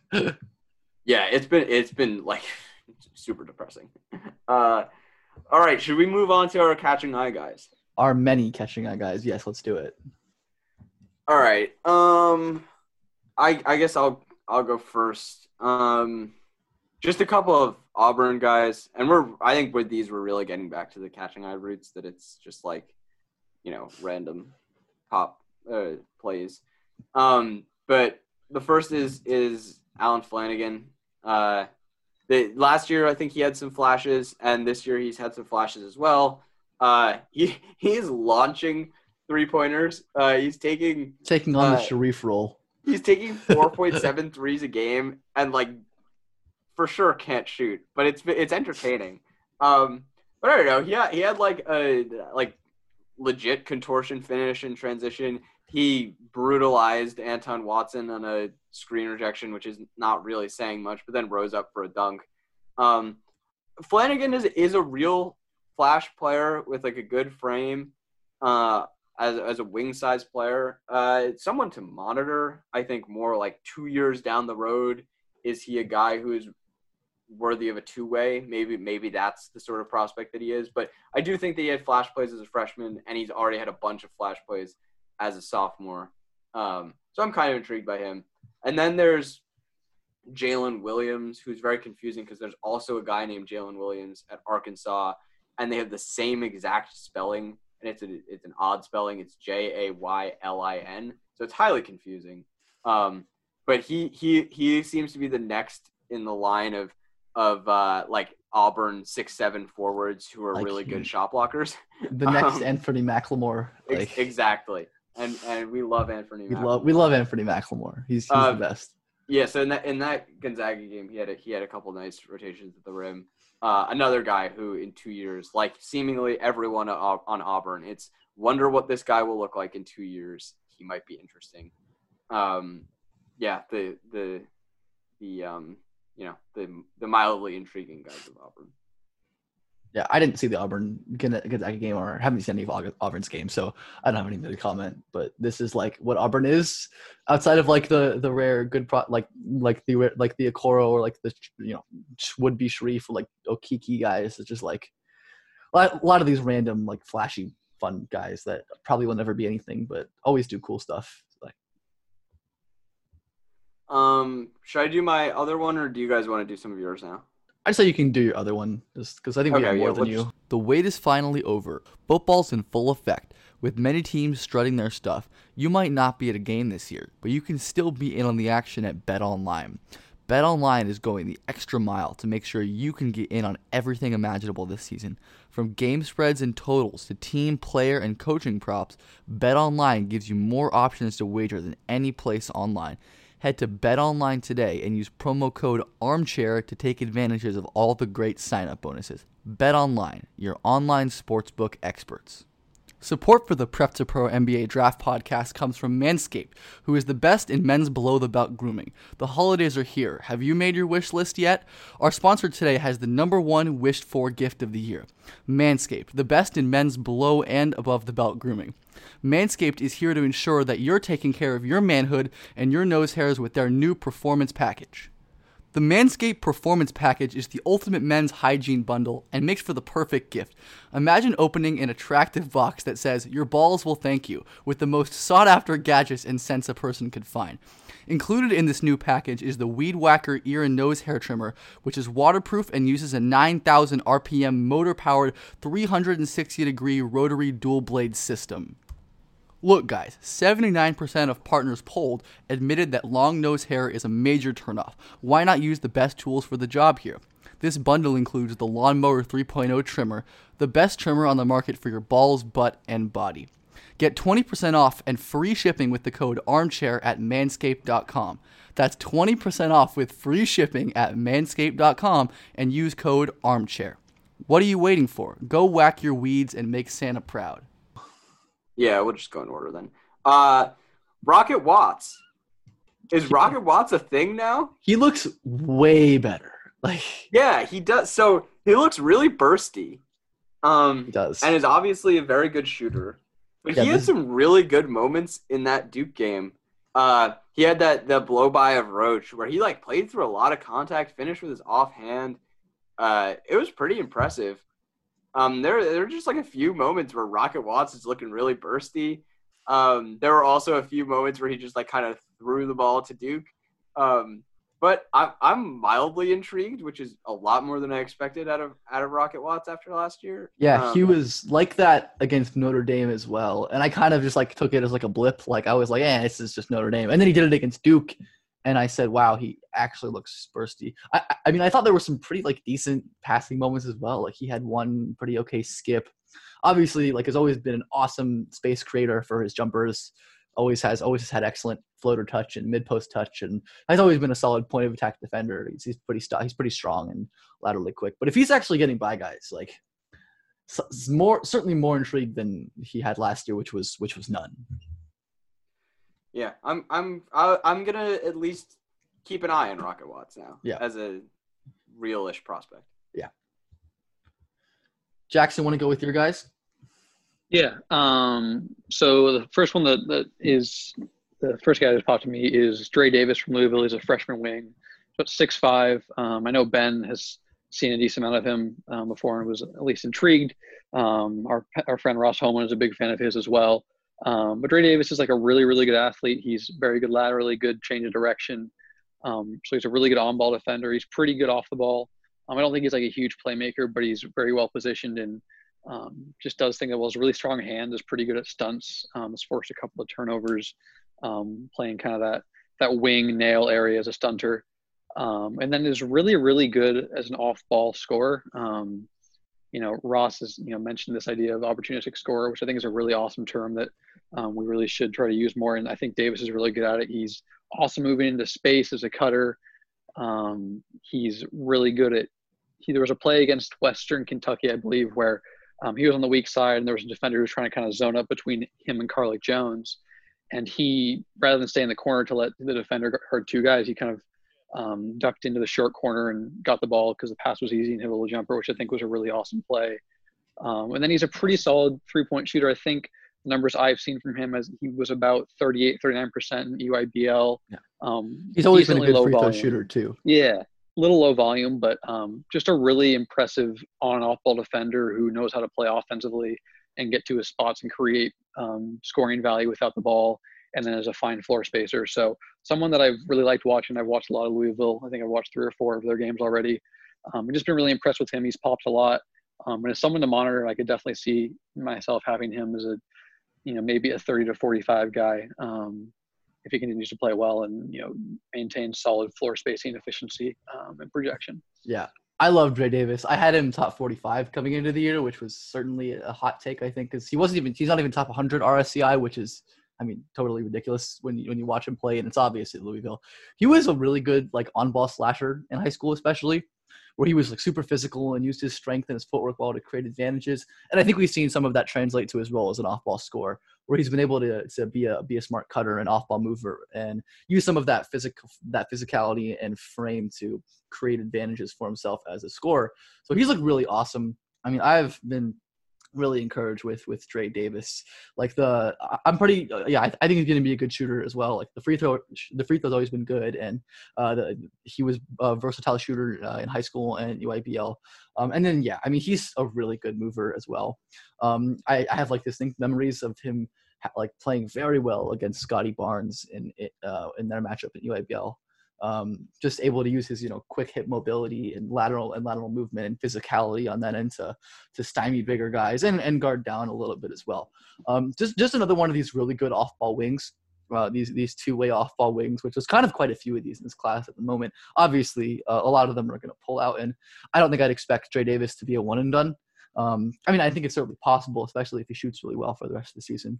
It's been like super depressing. All right, should we move on to our catching eye guys? Our many catching eye guys. Yes, let's do it. All right. I guess I'll go first. Just a couple of Auburn guys, and I think with these we're really getting back to the catching eye roots, that it's just like, random pop plays. But the first is Alan Flanagan. Last year I think he had some flashes, and this year he's had some flashes as well. He is launching 3-pointers. He's taking on the Sharif role. He's taking 4.7 threes a game, and like for sure can't shoot, but it's entertaining. But I don't know. He had like a legit contortion finish in transition. He brutalized Anton Watson on a screen rejection, which is not really saying much, but then rose up for a dunk. Flanagan is a real flash player with like a good frame. As a wing size player, someone to monitor. I think more like 2 years down the road, is he a guy who is worthy of a two-way? Maybe that's the sort of prospect that he is. But I do think that he had flash plays as a freshman, and he's already had a bunch of flash plays as a sophomore. So I'm kind of intrigued by him. And then there's Jalen Williams, who's very confusing because there's also a guy named Jalen Williams at Arkansas, and they have the same exact spelling. And it's an odd spelling. It's Jaylin, so it's highly confusing. But he seems to be the next in the line of like Auburn 6'7" forwards who are really good shot blockers. The next Anthony McLemore. Exactly. And we love Anthony. We love Anthony McLemore. He's the best. Yeah. So in that Gonzaga game, he had a couple nice rotations at the rim. Another guy who in 2 years, like seemingly everyone on Auburn, it's wonder what this guy will look like in 2 years. He might be interesting. yeah, the the mildly intriguing guys of Auburn. Yeah, I didn't see the Auburn Gonzaga game, or haven't seen any of Auburn's game, so I don't have anything to comment. But this is like what Auburn is, outside of like the rare good like the Okoro or like the would be Sharif or like Okiki guys. It's just like a lot of these random like flashy fun guys that probably will never be anything, but always do cool stuff. Like, should I do my other one, or do you guys want to do some of yours now? I'd say you can do your other one, just because I think we have more than you. The wait is finally over. Football's in full effect. With many teams strutting their stuff, you might not be at a game this year, but you can still be in on the action at BetOnline. BetOnline is going the extra mile to make sure you can get in on everything imaginable this season. From game spreads and totals to team, player, and coaching props, BetOnline gives you more options to wager than any place online. Head to BetOnline today and use promo code ARMCHAIR to take advantages of all the great sign-up bonuses. BetOnline, your online sportsbook experts. Support for the Prep to Pro NBA Draft podcast comes from Manscaped, who is the best in men's below-the-belt grooming. The holidays are here. Have you made your wish list yet? Our sponsor today has the #1 wished-for gift of the year. Manscaped, the best in men's below and above-the-belt grooming. Manscaped is here to ensure that you're taking care of your manhood and your nose hairs with their new Performance Package. The Manscaped Performance Package is the ultimate men's hygiene bundle and makes for the perfect gift. Imagine opening an attractive box that says, "Your balls will thank you," with the most sought-after gadgets and scents a person could find. Included in this new package is the Weed Whacker ear and nose hair trimmer, which is waterproof and uses a 9,000 RPM motor-powered 360-degree rotary dual-blade system. Look guys, 79% of partners polled admitted that long nose hair is a major turnoff. Why not use the best tools for the job here? This bundle includes the Lawnmower 3.0 trimmer, the best trimmer on the market for your balls, butt, and body. Get 20% off and free shipping with the code ARMCHAIR at manscaped.com. That's 20% off with free shipping at manscaped.com and use code ARMCHAIR. What are you waiting for? Go whack your weeds and make Santa proud. Yeah, we'll just go in order then. Rocket Watts. Is Rocket Watts a thing now? He looks way better. Yeah, he does. So he looks really bursty. He does. And is obviously a very good shooter. But he had some really good moments in that Duke game. He had the blow by of Roach where he played through a lot of contact, finished with his offhand. It was pretty impressive. There were just a few moments where Rocket Watts is looking really bursty. There were also a few moments where he just kind of threw the ball to Duke. But I'm mildly intrigued, which is a lot more than I expected out of Rocket Watts after last year. Yeah, he was like that against Notre Dame as well, and I kind of just took it as a blip. I was like, this is just Notre Dame, and then he did it against Duke. And I said, wow, he actually looks bursty. I mean, I thought there were some pretty decent passing moments as well. He had one pretty okay skip. Obviously, has always been an awesome space creator for his jumpers. Always has had excellent floater touch and mid post touch, and has always been a solid point of attack defender. He's pretty strong and laterally quick. But if he's actually getting by guys, certainly more intrigued than he had last year, which was none. Yeah, I'm gonna at least keep an eye on Rocket Watts now. Yeah. As a real-ish prospect. Yeah. Jackson, want to go with your guys? Yeah. So the first one that is the first guy that popped to me is Dre Davis from Louisville. He's a freshman wing, about 6'5". I know Ben has seen a decent amount of him before and was at least intrigued. Our friend Ross Holman is a big fan of his as well. But Dre Davis is a really, really good athlete. He's very good laterally, good change of direction. So he's a really good on-ball defender. He's pretty good off the ball. I don't think he's a huge playmaker, but he's very well positioned and just does things well. He's a really strong hand, is pretty good at stunts. Has forced a couple of turnovers, playing kind of that wing nail area as a stunter. And then is really, really good as an off-ball scorer. Ross has, mentioned this idea of opportunistic scorer, which I think is a really awesome term that we really should try to use more. And I think Davis is really good at it. He's also moving into space as a cutter. He's really good at – there was a play against Western Kentucky, I believe, where he was on the weak side and there was a defender who was trying to kind of zone up between him and Carlick Jones. and he, rather than stay in the corner to let the defender hurt two guys, he kind of ducked into the short corner and got the ball because the pass was easy and hit a little jumper, which I think was a really awesome play. And then he's a pretty solid 3-point shooter. I think the numbers I've seen from him as he was about 39% in EYBL. Yeah. He's always been a good free throw shooter too. Yeah, little low volume, but just a really impressive on and off ball defender who knows how to play offensively and get to his spots and create scoring value without the ball, and then as a fine floor spacer. So someone that I've really liked watching. I've watched a lot of Louisville. I think I've watched 3 or 4 of their games already. I've just been really impressed with him. He's popped a lot. And as someone to monitor, I could definitely see myself having him as a, maybe a 30 to 45 guy if he continues to play well and, maintain solid floor spacing efficiency and projection. Yeah. I love Dre Davis. I had him top 45 coming into the year, which was certainly a hot take, I think, because he's not even top 100 RSCI, which is, totally ridiculous when you watch him play, and it's obvious at Louisville. He was a really good, on-ball slasher in high school, especially, where he was super physical and used his strength and his footwork well to create advantages. And I think we've seen some of that translate to his role as an off-ball scorer, where he's been able to be a smart cutter and off-ball mover and use some of that physicality and frame to create advantages for himself as a scorer. So he's looked really awesome. I've been really encouraged with Dre Davis. I think he's going to be a good shooter as well. The free throw's always been good, and he was a versatile shooter in high school and UIBL. And then he's a really good mover as well. I have distinct memories of him playing very well against Scotty Barnes in their matchup at UIBL. Just able to use his quick hip mobility and lateral movement and physicality on that end to stymie bigger guys and guard down a little bit as well. Just another one of these really good off-ball wings. These two-way off-ball wings, which is kind of quite a few of these in this class at the moment. Obviously, a lot of them are going to pull out, and I don't think I'd expect Dre Davis to be a one and done. I think it's certainly possible, especially if he shoots really well for the rest of the season.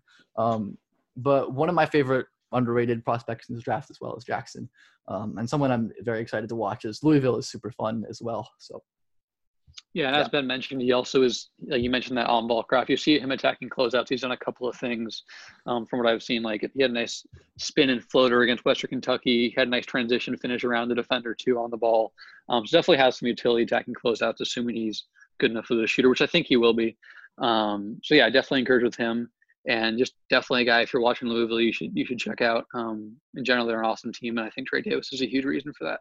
But one of my favorite underrated prospects in this draft as well as Jackson, and someone I'm very excited to watch is Louisville is super fun as well. So yeah, and as Ben mentioned, he also is, you mentioned that on ball craft. You see him attacking closeouts. He's done a couple of things from what I've seen. He had a nice spin and floater against Western Kentucky. He had a nice transition finish around the defender too on the ball. So definitely has some utility attacking closeouts, assuming he's good enough for the shooter, which I think he will be. So yeah, I definitely encourage with him. And just definitely a guy, if you're watching Louisville, you should check out. In general, they're an awesome team, and I think Dre Davis is a huge reason for that.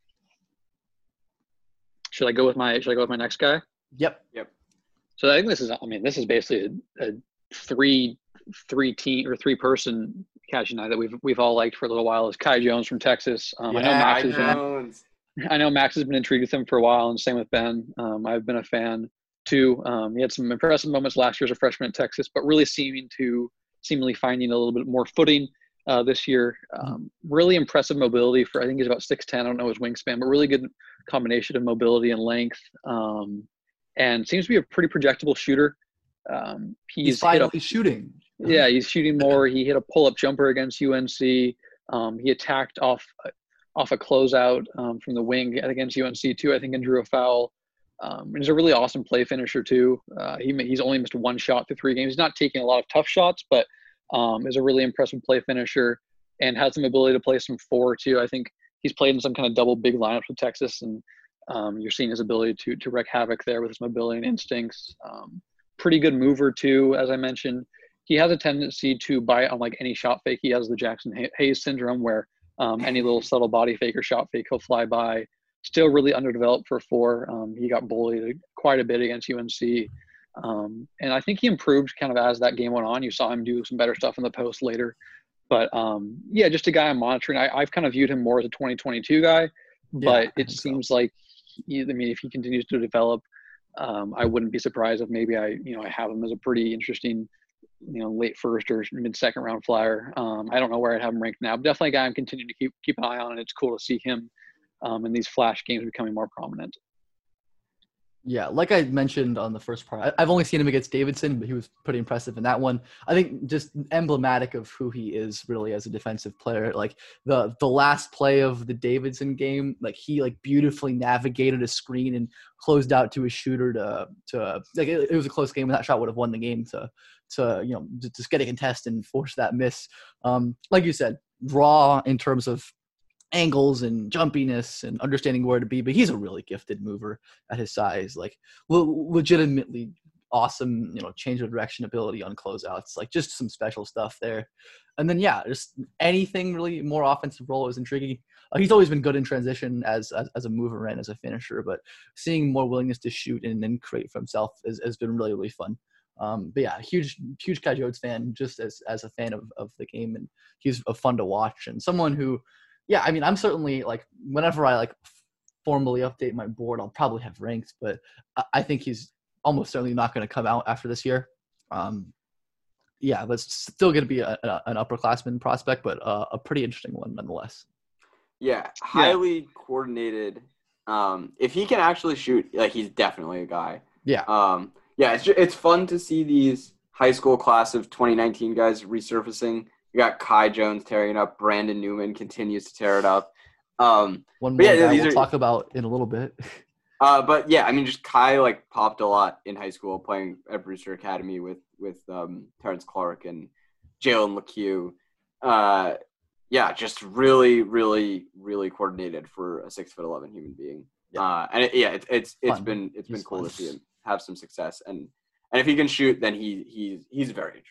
Should I go with my next guy? Yep. So I think this is basically a three person catch night that we've all liked for a little while. Is Kai Jones from Texas. I know Max has been intrigued with him for a while, and same with Ben. I've been a fan too. He had some impressive moments last year as a freshman at Texas, but really seemingly finding a little bit more footing this year. Really impressive mobility I think he's about 6'10". I don't know his wingspan, but really good combination of mobility and length. And seems to be a pretty projectable shooter. He's finally shooting. Yeah, he's shooting more. He hit a pull-up jumper against UNC. He attacked off a closeout from the wing against UNC too, I think, and drew a foul. He's a really awesome play finisher too. He's only missed one shot through 3 games. He's not taking a lot of tough shots, but is a really impressive play finisher and has some ability to play some 4 too. I think he's played in some kind of double big lineups with Texas, and you're seeing his ability to wreak havoc there with his mobility and instincts. Pretty good mover too, as I mentioned. He has a tendency to bite on any shot fake. He has the Jackson Hayes syndrome where any little subtle body fake or shot fake, he'll fly by. Still really underdeveloped for 4. He got bullied quite a bit against UNC. And I think he improved kind of as that game went on. You saw him do some better stuff in the post later. But, just a guy I'm monitoring. I've kind of viewed him more as a 2022 guy. But it seems like, if he continues to develop, I wouldn't be surprised if maybe I have him as a pretty interesting, late first or mid-second round flyer. I don't know where I'd have him ranked now. But definitely a guy I'm continuing to keep an eye on. And it's cool to see him and these flash games becoming more prominent. Yeah, like I mentioned on the first part, I've only seen him against Davidson, but he was pretty impressive in that one. I think just emblematic of who he is really as a defensive player. The last play of the Davidson game, he beautifully navigated a screen and closed out to a shooter to it was a close game, and that shot would have won the game to just get a contest and force that miss. Like you said, raw in terms of angles and jumpiness and understanding where to be, but he's a really gifted mover at his size. Like legitimately awesome, change of direction ability on closeouts, like just some special stuff there. And then just anything really more offensive role is intriguing. He's always been good in transition as a mover and as a finisher, but seeing more willingness to shoot and then create for himself has been really, really fun. But yeah, huge Coyotes fan, just as a fan of the game, and he's fun to watch and someone who, I'm certainly like whenever I formally update my board, I'll probably have ranked, but I think he's almost certainly not going to come out after this year. But still going to be an upperclassman prospect, but a pretty interesting one nonetheless. Yeah, highly coordinated. If he can actually shoot, he's definitely a guy. Yeah. It's fun to see these high school class of 2019 guys resurfacing. You got Kai Jones tearing it up. Brandon Newman continues to tear it up. One more guy we'll talk about in a little bit. Just Kai popped a lot in high school playing at Brewster Academy with Terrence Clark and Jalen LeCue. Just really, really, really coordinated for a 6'11" human being. Yeah. It's been cool to see him have some success, and if he can shoot, then he's very interesting.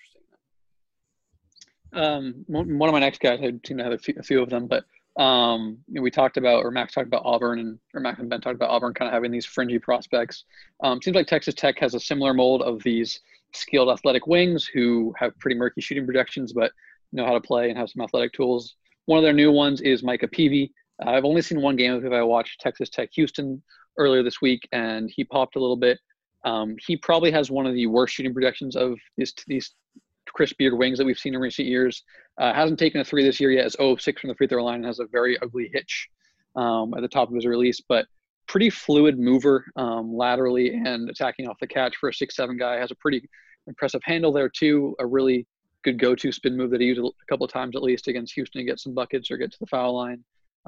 One of my next guys, I seem to have a few of them, but we talked about, or Max talked about Auburn, or Max and Ben talked about Auburn kind of having these fringy prospects. Seems like Texas Tech has a similar mold of these skilled athletic wings who have pretty murky shooting projections, but know how to play and have some athletic tools. One of their new ones is Micah Peavy. I've only seen one game of him. I watched Texas Tech Houston earlier this week, and he popped a little bit. He probably has one of the worst shooting projections of these Chris Beard wings that we've seen in recent years. Hasn't taken a three this year yet. Is 0-6 from the free throw line and has a very ugly hitch at the top of his release, but pretty fluid mover laterally and attacking off the catch for a 6'7" guy. Has a pretty impressive handle there too. A really good go-to spin move that he used a couple of times at least against Houston to get some buckets or get to the foul line.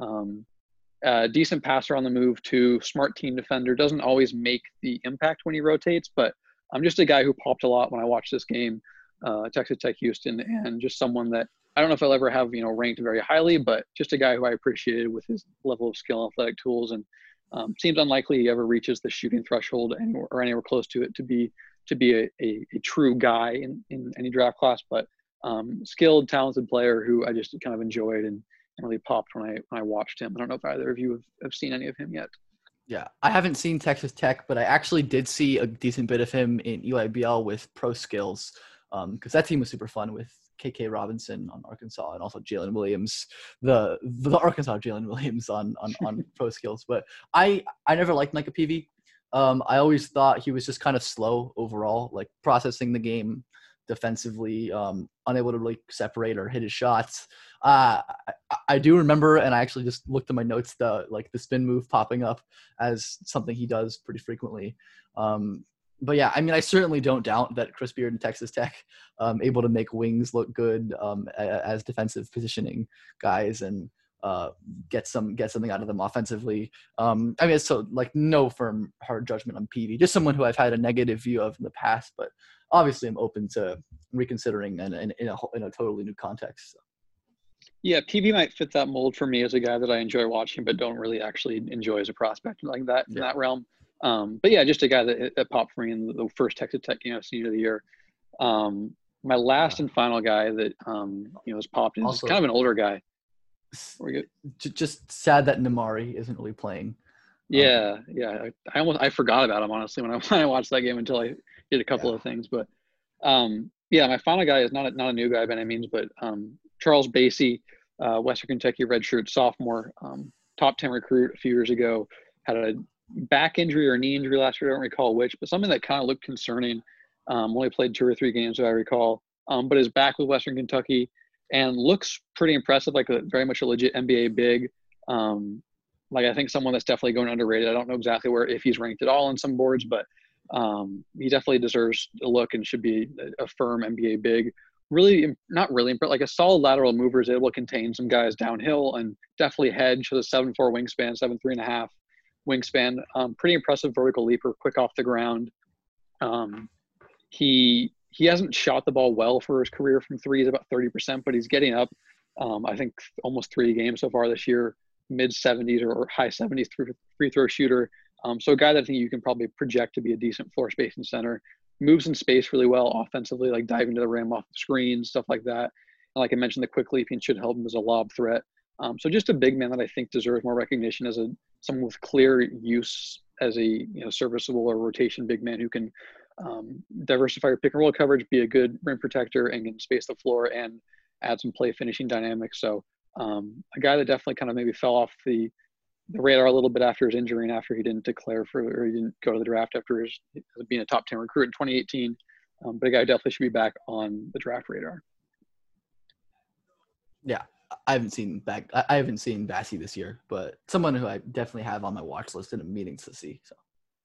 Decent passer on the move too. Smart team defender. Doesn't always make the impact when he rotates, but I'm just a guy who popped a lot when I watched this game. Texas Tech Houston, and just someone that I don't know if I'll ever have ranked very highly, but just a guy who I appreciated with his level of skill and athletic tools, and seems unlikely he ever reaches the shooting threshold anywhere close to it to be a true guy in any draft class, but skilled, talented player who I just kind of enjoyed and really popped when I watched him. I don't know if either of you have seen any of him yet. Yeah, I haven't seen Texas Tech, but I actually did see a decent bit of him in EYBL with Pro Skills. Because that team was super fun with KK Robinson on Arkansas and also Jalen Williams, the Arkansas Jalen Williams on Pro Skills. But I never liked Micah Peavy. I always thought he was just kind of slow overall, like processing the game defensively, unable to really separate or hit his shots. I do remember, and I actually just looked at my notes, the spin move popping up as something he does pretty frequently. But yeah, I certainly don't doubt that Chris Beard and Texas Tech able to make wings look good as defensive positioning guys and get something out of them offensively. It's so no firm hard judgment on Peavy, just someone who I've had a negative view of in the past, but obviously I'm open to reconsidering and in a totally new context. So. Yeah, Peavy might fit that mold for me as a guy that I enjoy watching, but don't really actually enjoy as a prospect like that in that realm. But yeah, just a guy that popped for me in the first Texas Tech, senior of the year. My last and final guy that has popped in is kind of an older guy. Just sad that Namari isn't really playing. Yeah. I forgot about him honestly when I watched that game until I did a couple of things. But my final guy is not a new guy by any means, but Charles Basie, Western Kentucky redshirt sophomore, top 10 recruit a few years ago, had a back injury or knee injury last year. I don't recall which, but something that kind of looked concerning. Only played 2 or 3 games, if I recall, but is back with Western Kentucky and looks pretty impressive, very much a legit NBA big. I think someone that's definitely going underrated. I don't know exactly if he's ranked at all on some boards, but he definitely deserves a look and should be a firm NBA big. Really, not really, but a solid lateral mover, is able to contain some guys downhill and definitely hedge with a 7'4" wingspan, 7'3.5" wingspan. Pretty impressive vertical leaper, quick off the ground. He he hasn't shot the ball well for his career from three. He's about 30%, but he's getting up. I think almost 3 games so far this year, mid 70s or high 70s free throw shooter. So a guy that I think you can probably project to be a decent floor spacing center. Moves in space really well offensively, like diving to the rim off the screens, stuff like that. And like I mentioned, the quick leaping should help him as a lob threat. So just a big man that I think deserves more recognition as someone with clear use as a serviceable or rotation big man who can diversify your pick and roll coverage, be a good rim protector, and can space the floor and add some play finishing dynamics. So a guy that definitely kind of maybe fell off the radar a little bit after his injury and after he didn't declare or he didn't go to the draft after being a top 10 recruit in 2018. But a guy definitely should be back on the draft radar. Yeah, I haven't seen Bassey this year, but someone who I definitely have on my watch list and I'm meaning to see. So,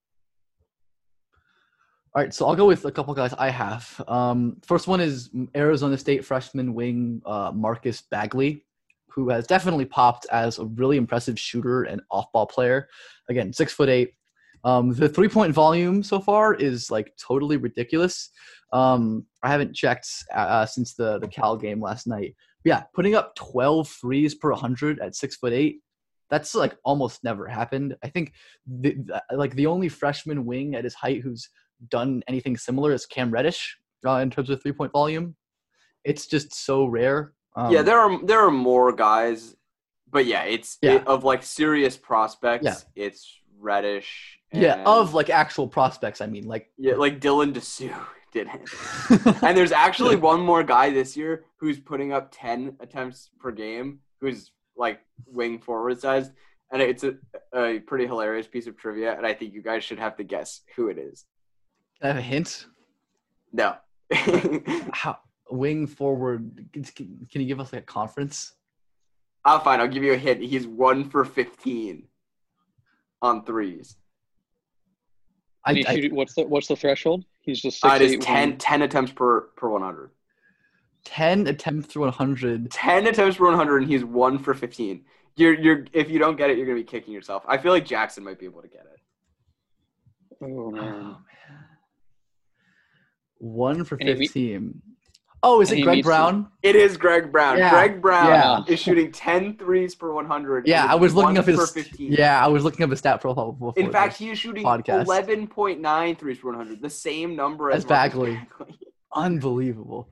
all right, so I'll go with a couple guys I have. First one is Arizona State freshman wing Marcus Bagley, who has definitely popped as a really impressive shooter and off-ball player. Again, 6'8". The 3-point volume so far is like totally ridiculous. I haven't checked since the Cal game last night. But yeah, putting up 12 threes per 100 at 6'8", that's like almost never happened. I think the only freshman wing at his height who's done anything similar is Cam Reddish in terms of 3-point volume. It's just so rare. There are more guys, but of like serious prospects. Yeah. It's Reddish. Of like actual prospects. I mean, like Dylan Dessou did it. And there's actually one more guy this year who's putting up 10 attempts per game, who's like wing forward sized, and it's a pretty hilarious piece of trivia. And I think you guys should have to guess who it is. Can I have a hint? No. How? Wing forward. Can you give us like a conference? Fine. I'll give you a hint. He's 1 for 15 on threes. What's the threshold? He's just it is 10 attempts per 100. 10 attempts per 100. 10 attempts per 100, and he's 1 for 15. You're if you don't get it, you're gonna be kicking yourself. I feel like Jackson might be able to get it. Oh man. Oh, man. 1 for 15. Oh, is it Greg Brown? It is Greg Brown. Yeah. Greg Brown is shooting 10 threes per 100. Yeah, I was looking up his 15. Yeah, I was looking up his stat profile before. In fact, he is shooting 11.9 threes per 100, the same number as Bagley. Unbelievable.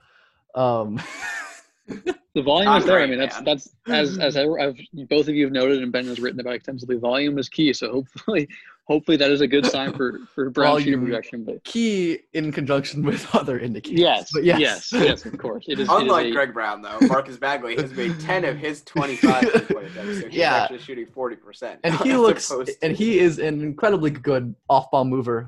The volume is there. I mean, that's as both of you have noted and Ben has written about extensively. Volume is key. So hopefully that is a good sign for Brown's shooting projection. But key in conjunction with other indicators. Yes, of course. It is. Unlike Greg Brown, though, Marcus Bagley has made 10 of his 25 attempts, so he's actually shooting 40%. And he is an incredibly good off-ball mover.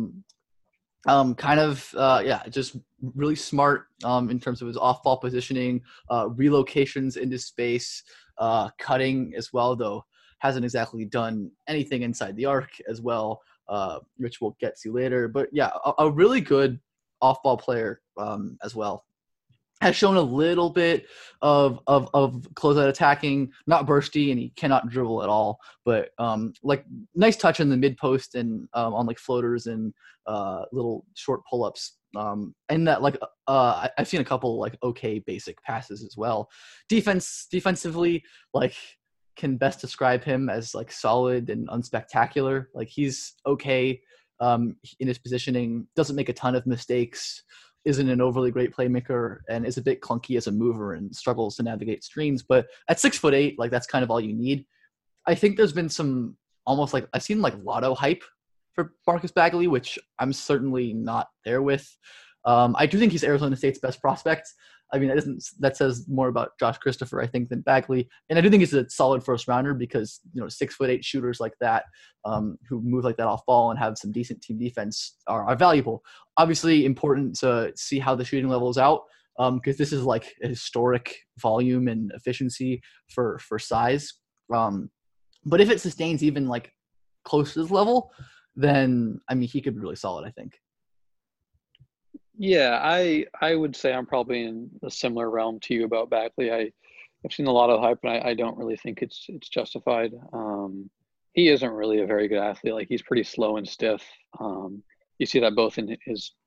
Just really smart in terms of his off-ball positioning, relocations into space, cutting as well, though hasn't exactly done anything inside the arc as well, which we'll get to later. But yeah, a really good off-ball player as well. Has shown a little bit of closeout attacking, not bursty, and he cannot dribble at all. But like nice touch in the mid post and on like floaters and little short pull-ups. And that like I've seen a couple like okay basic passes as well. Defensively, like can best describe him as like solid and unspectacular. Like he's okay in his positioning, doesn't make a ton of mistakes. Isn't an overly great playmaker and is a bit clunky as a mover and struggles to navigate screens. But at 6'8", like that's kind of all you need. I think there's been some almost like I've seen like lotto hype for Marcus Bagley, which I'm certainly not there with. I do think he's Arizona State's best prospect. I mean, that says more about Josh Christopher, I think, than Bagley. And I do think he's a solid first rounder because, 6'8" shooters like that who move like that off ball and have some decent team defense are valuable. Obviously important to see how the shooting level is out because this is like a historic volume and efficiency for size. But if it sustains even like close to this level, then, I mean, he could be really solid, I think. Yeah, I would say I'm probably in a similar realm to you about Bagley. I've seen a lot of hype, and I don't really think it's justified. He isn't really a very good athlete. Like he's pretty slow and stiff. You see that both in his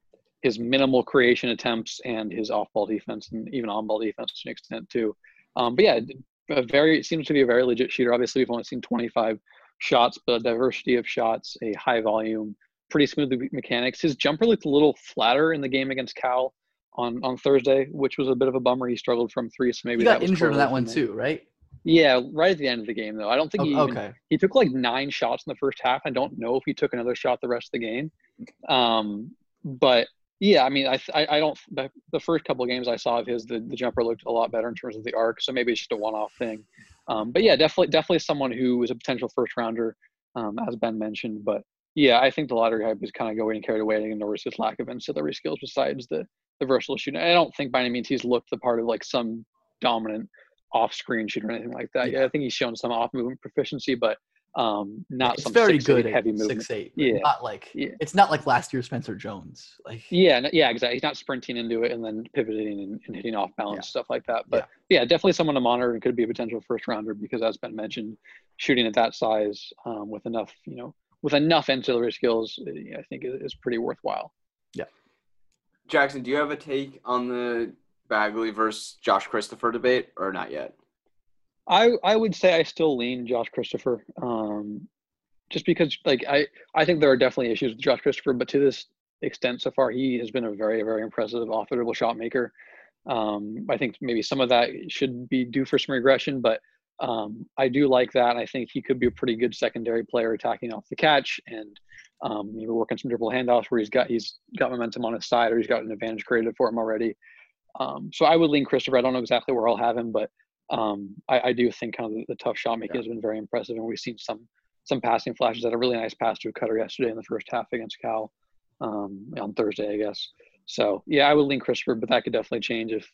his minimal creation attempts and his off-ball defense and even on-ball defense to an extent too. But yeah, seems to be a very legit shooter. Obviously, we've only seen 25 shots, but a diversity of shots, a high volume, pretty smooth mechanics. His jumper looked a little flatter in the game against Cal on Thursday, which was a bit of a bummer. He struggled from three, so maybe he got that was injured in that one too, right? Yeah, right at the end of the game though. I don't think he took like 9 shots in the first half. I don't know if he took another shot the rest of the game. But yeah, I mean, I don't. The first couple of games I saw of his, the jumper looked a lot better in terms of the arc. So maybe it's just a one-off thing. But yeah, definitely someone who is a potential first rounder, as Ben mentioned. But yeah, I think the lottery hype is kind of going and carried away and ignores his lack of ancillary skills besides the versatile shooting. I don't think by any means he's looked the part of like some dominant off-screen shooter or anything like that. Yeah, I think he's shown some off-movement proficiency, but not it's some very 6'8" good heavy movement. 6'8". Yeah, not like it's not like last year's Spencer Jones. Like yeah, exactly. He's not sprinting into it and then pivoting and hitting off balance stuff like that. But yeah, definitely someone to monitor and could be a potential first rounder because, as Ben mentioned, shooting at that size with enough ancillary skills, I think is pretty worthwhile. Yeah. Jackson, do you have a take on the Bagley versus Josh Christopher debate or not yet? I would say I still lean Josh Christopher, just because like I think there are definitely issues with Josh Christopher, but to this extent so far, he has been a very, very impressive off-the-dribble shot maker. I think maybe some of that should be due for some regression, but I do like that. I think he could be a pretty good secondary player attacking off the catch and maybe working some dribble handoffs where he's got momentum on his side or he's got an advantage created for him already. So I would lean Christopher. I don't know exactly where I'll have him, but I do think kind of the tough shot making has been very impressive, and we've seen some passing flashes. Had a really nice pass to Cutter yesterday in the first half against Cal on Thursday, I guess. So yeah, I would lean Christopher, but that could definitely change if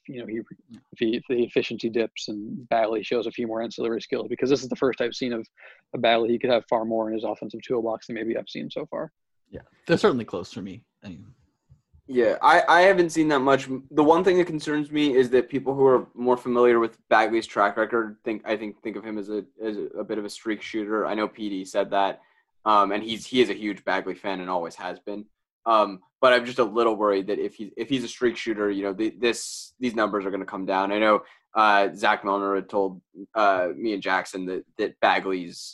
the efficiency dips and Bagley shows a few more ancillary skills, because this is the first I've seen of Bagley. He could have far more in his offensive toolbox than maybe I've seen so far. Yeah, they're certainly close for me. Yeah, I haven't seen that much. The one thing that concerns me is that people who are more familiar with Bagley's track record think of him as a bit of a streak shooter. I know PD said that, and he is a huge Bagley fan and always has been. But I'm just a little worried that if he's a streak shooter, these numbers are going to come down. I know Zach Milner had told me and Jackson that Bagley's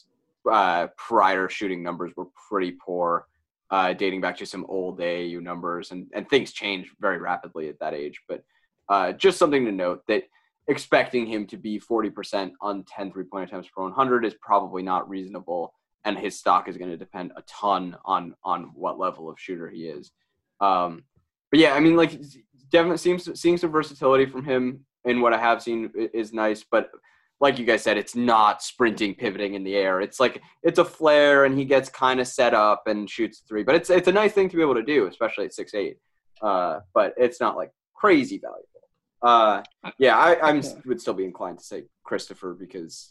prior shooting numbers were pretty poor. Dating back to some old AAU numbers, and things change very rapidly at that age. But just something to note that expecting him to be 40% on 10 3-point attempts per 100 is probably not reasonable, and his stock is going to depend a ton on what level of shooter he is. But yeah, I mean, like, definitely seeing some versatility from him in what I have seen is nice, but like you guys said, it's not sprinting, pivoting in the air. It's like it's a flare, and he gets kind of set up and shoots three. But it's a nice thing to be able to do, especially at 6'8". But it's not like crazy valuable. Yeah, I would still be inclined to say Christopher, because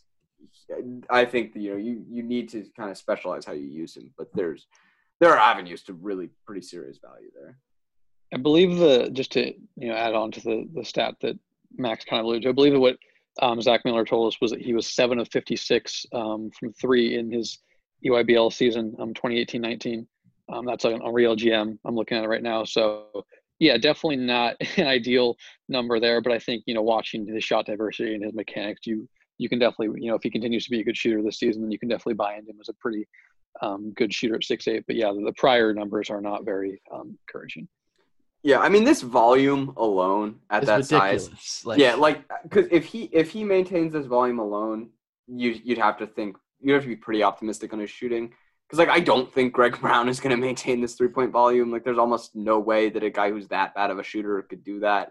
I think that, you need to kind of specialize how you use him. But there are avenues to really pretty serious value there. I believe just to add on to the stat that Max kind of alluded to, I believe what Zach Miller told us was that he was 7 of 56 from 3 in his EYBL season, 2018-19. That's on Real GM. I'm looking at it right now. So yeah, definitely not an ideal number there, but I think, watching his shot diversity and his mechanics, you can definitely, if he continues to be a good shooter this season, then you can definitely buy into him as a pretty good shooter at 6'8". But yeah, the prior numbers are not very encouraging. Yeah, I mean, this volume alone at it's that ridiculous. size, because if he maintains this volume alone, you'd have to be pretty optimistic on his shooting, because I don't think Greg Brown is going to maintain this 3-point volume. Like, there's almost no way that a guy who's that bad of a shooter could do that.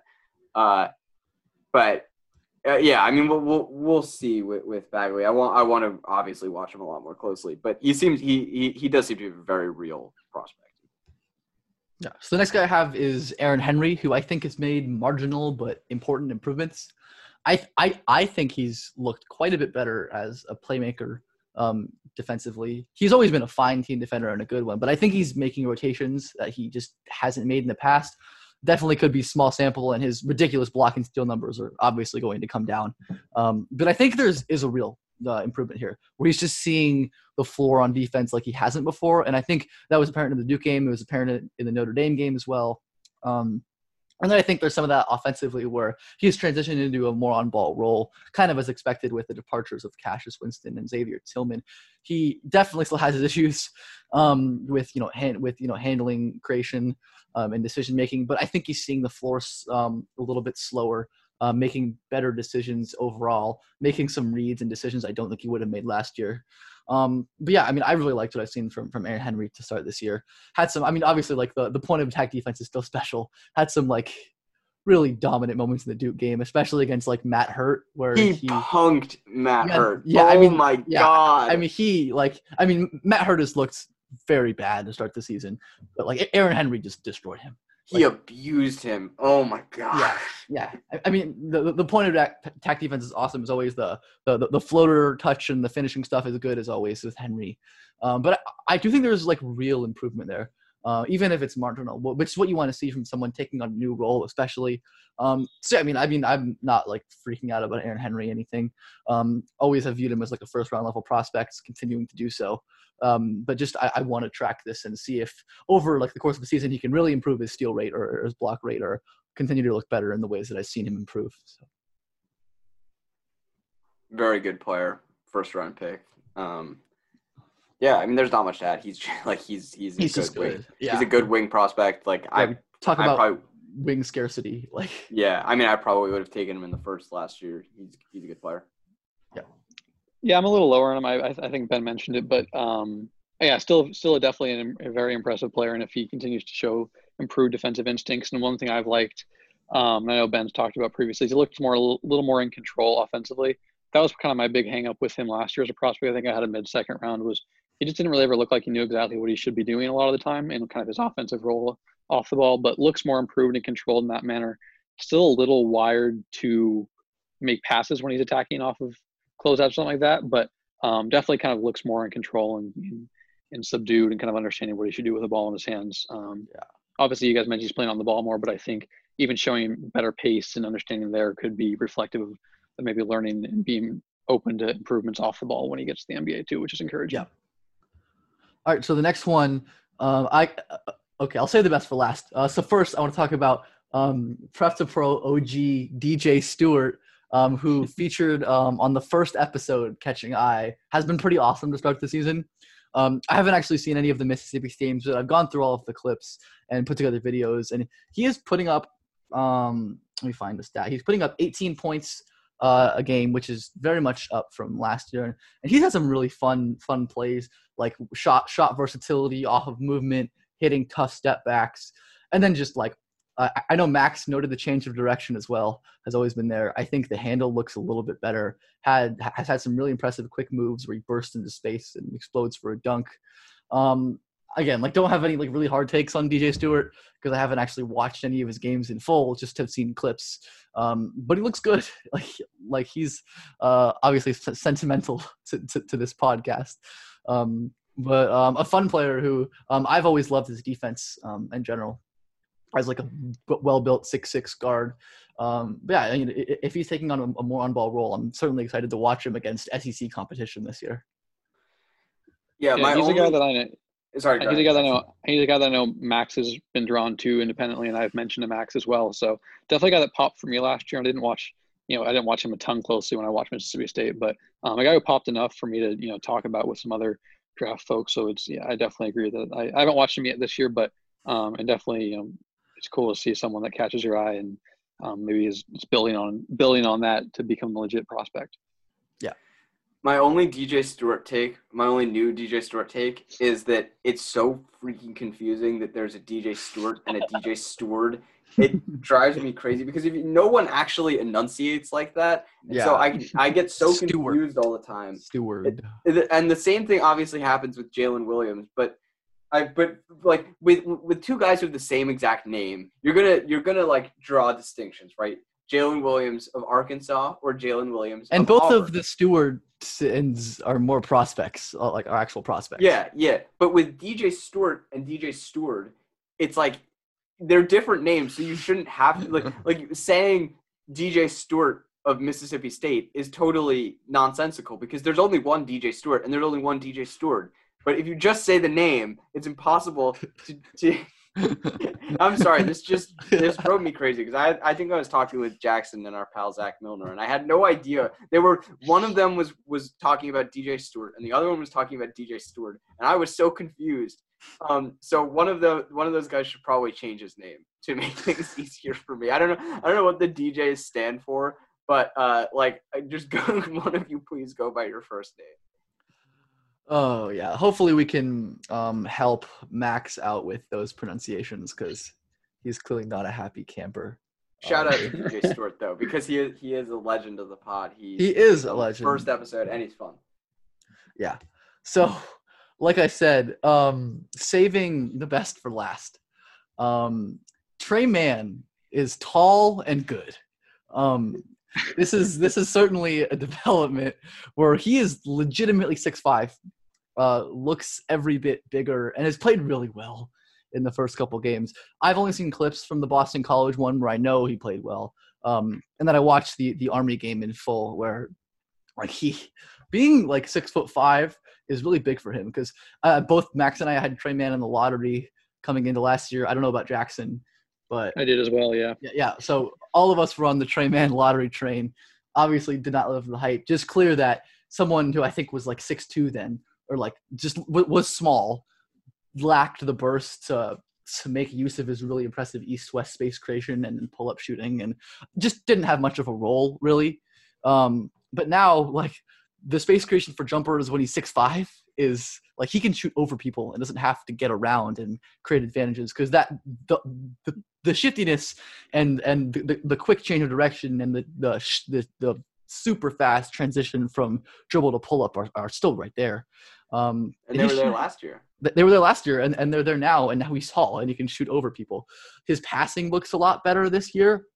But yeah, I mean, we'll see with Bagley. I want to obviously watch him a lot more closely, but he does seem to be a very real prospect. Yeah. So the next guy I have is Aaron Henry, who I think has made marginal but important improvements. I think he's looked quite a bit better as a playmaker defensively. He's always been a fine team defender and a good one, but I think he's making rotations that he just hasn't made in the past. Definitely could be small sample, and his ridiculous block and steal numbers are obviously going to come down. But I think is a real improvement here, where he's just seeing the floor on defense like he hasn't before. And I think that was apparent in the Duke game. It was apparent in the Notre Dame game as well. And then I think there's some of that offensively where he's transitioned into a more on-ball role, kind of as expected with the departures of Cassius Winston and Xavier Tillman. He definitely still has his issues with handling creation and decision making, but I think he's seeing the floor a little bit slower, making better decisions overall, making some reads and decisions I don't think he would have made last year. But yeah, I mean, I really liked what I've seen from Aaron Henry to start this year. Had some, I mean, obviously, like the point of attack defense is still special. Had some like really dominant moments in the Duke game, especially against like Matt Hurt, where he punked Matt Hurt. Yeah, oh I mean, my God. I mean, Matt Hurt has looked very bad to start the season, but like Aaron Henry just destroyed him. He abused him. Oh my God. Yeah. I mean, the point of attack defense is awesome. As always, the floater touch and the finishing stuff is good as always with Henry. But I do think there's like real improvement there, even if it's marginal, which is what you want to see from someone taking on a new role, especially. So I mean, I'm not like freaking out about Aaron Henry or anything. Always have viewed him as like a first round level prospect, continuing to do so. But just I want to track this and see if over like the course of the season he can really improve his steal rate or his block rate or continue to look better in the ways that I've seen him improve. So. Very good player, first round pick. Yeah, I mean, there's not much to add. He's a good wing. Yeah. He's a good wing prospect. Like talk about wing scarcity. Like yeah, I mean, I probably would have taken him in the first last year. He's a good player. Yeah, I'm a little lower on him. I think Ben mentioned it, but yeah, still definitely a very impressive player. And if he continues to show improved defensive instincts, and one thing I've liked, I know Ben's talked about previously, he looked a little more in control offensively. That was kind of my big hang up with him last year as a prospect. I think I had a mid-second round was he just didn't really ever look like he knew exactly what he should be doing a lot of the time in kind of his offensive role off the ball, but looks more improved and controlled in that manner. Still a little wired to make passes when he's attacking off of closeout, something like that, but definitely kind of looks more in control and subdued and kind of understanding what he should do with the ball in his hands. Obviously, you guys mentioned he's playing on the ball more, but I think even showing better pace and understanding there could be reflective of maybe learning and being open to improvements off the ball when he gets to the NBA too, which is encouraging. Yeah. All right, so the next one, I'll save the best for last. So first, I want to talk about Prep to Pro OG DJ Stewart, who featured on the first episode, Catching Eye, has been pretty awesome to start the season. I haven't actually seen any of the Mississippi games, but I've gone through all of the clips and put together videos, and he is putting up, let me find the stat. He's putting up 18 points a game, which is very much up from last year. And he's had some really fun plays, like shot versatility off of movement, hitting tough step backs, and then just like, I know Max noted the change of direction as well, has always been there. I think the handle looks a little bit better. Has had some really impressive quick moves where he bursts into space and explodes for a dunk. Again, like don't have any like really hard takes on DJ Stewart because I haven't actually watched any of his games in full, just have seen clips. But he looks good. Like he's obviously sentimental to this podcast. But a fun player who I've always loved his defense in general. As like a well-built 6'6" guard. But yeah, I mean, if he's taking on a more on-ball role, I'm certainly excited to watch him against SEC competition this year. Yeah, he's a guy that I know. Sorry, he's a guy that I know Max has been drawn to independently, and I've mentioned to Max as well. So definitely a guy that popped for me last year. I didn't watch him a ton closely when I watched Mississippi State, but a guy who popped enough for me to talk about with some other draft folks. So I definitely agree that I haven't watched him yet this year, but and definitely it's cool to see someone that catches your eye and maybe is building on that to become a legit prospect. Yeah. My only new DJ Stewart take is that it's so freaking confusing that there's a DJ Stewart and a DJ Stewart. It drives me crazy because no one actually enunciates like that. Yeah. So I get so confused all the time. Stewart. And the same thing obviously happens with Jalen Williams, but like with two guys who have the same exact name, you're gonna like draw distinctions, right? Jalen Williams of Arkansas or Jalen Williams and of both Auburn. Of the Stewarts are more prospects, like are actual prospects. Yeah. But with DJ Stewart and DJ Stewart, it's like they're different names, so you shouldn't have to like saying DJ Stewart of Mississippi State is totally nonsensical because there's only one DJ Stewart and there's only one DJ Stewart. But if you just say the name, it's impossible I'm sorry. This drove me crazy because I think I was talking with Jackson and our pal Zach Milner, and I had no idea one of them was talking about DJ Stewart and the other one was talking about DJ Stewart, and I was so confused. So one of those guys should probably change his name to make things easier for me. I don't know what the DJs stand for, but just go. One of you please go by your first name. Oh yeah. Hopefully we can help Max out with those pronunciations because he's clearly not a happy camper. Shout out to DJ Stewart though, because he is a legend of the pod. He is a legend. First episode, and he's fun. Yeah. So, like I said, saving the best for last. Tre Mann is tall and good. This is certainly a development where he is legitimately 6'5", looks every bit bigger, and has played really well in the first couple games. I've only seen clips from the Boston College one where I know he played well, and then I watched the Army game in full where like he being like 6'5" is really big for him because both Max and I had Tre Mann in the lottery coming into last year. I don't know about Jackson, but I did as well. Yeah. So all of us were on the Tre Mann lottery train. Obviously, did not live the hype. Just clear that someone who I think was like 6'2" then, or like just was small, lacked the burst to make use of his really impressive east-west space creation and pull-up shooting, and just didn't have much of a role really. But now, like the space creation for jumpers when he's 6'5" is like he can shoot over people and doesn't have to get around and create advantages because that the shiftiness and the quick change of direction and the super fast transition from dribble to pull up are still right there. And they were there last year. They were there last year, and they're there now. And now he's tall and he can shoot over people. His passing looks a lot better this year.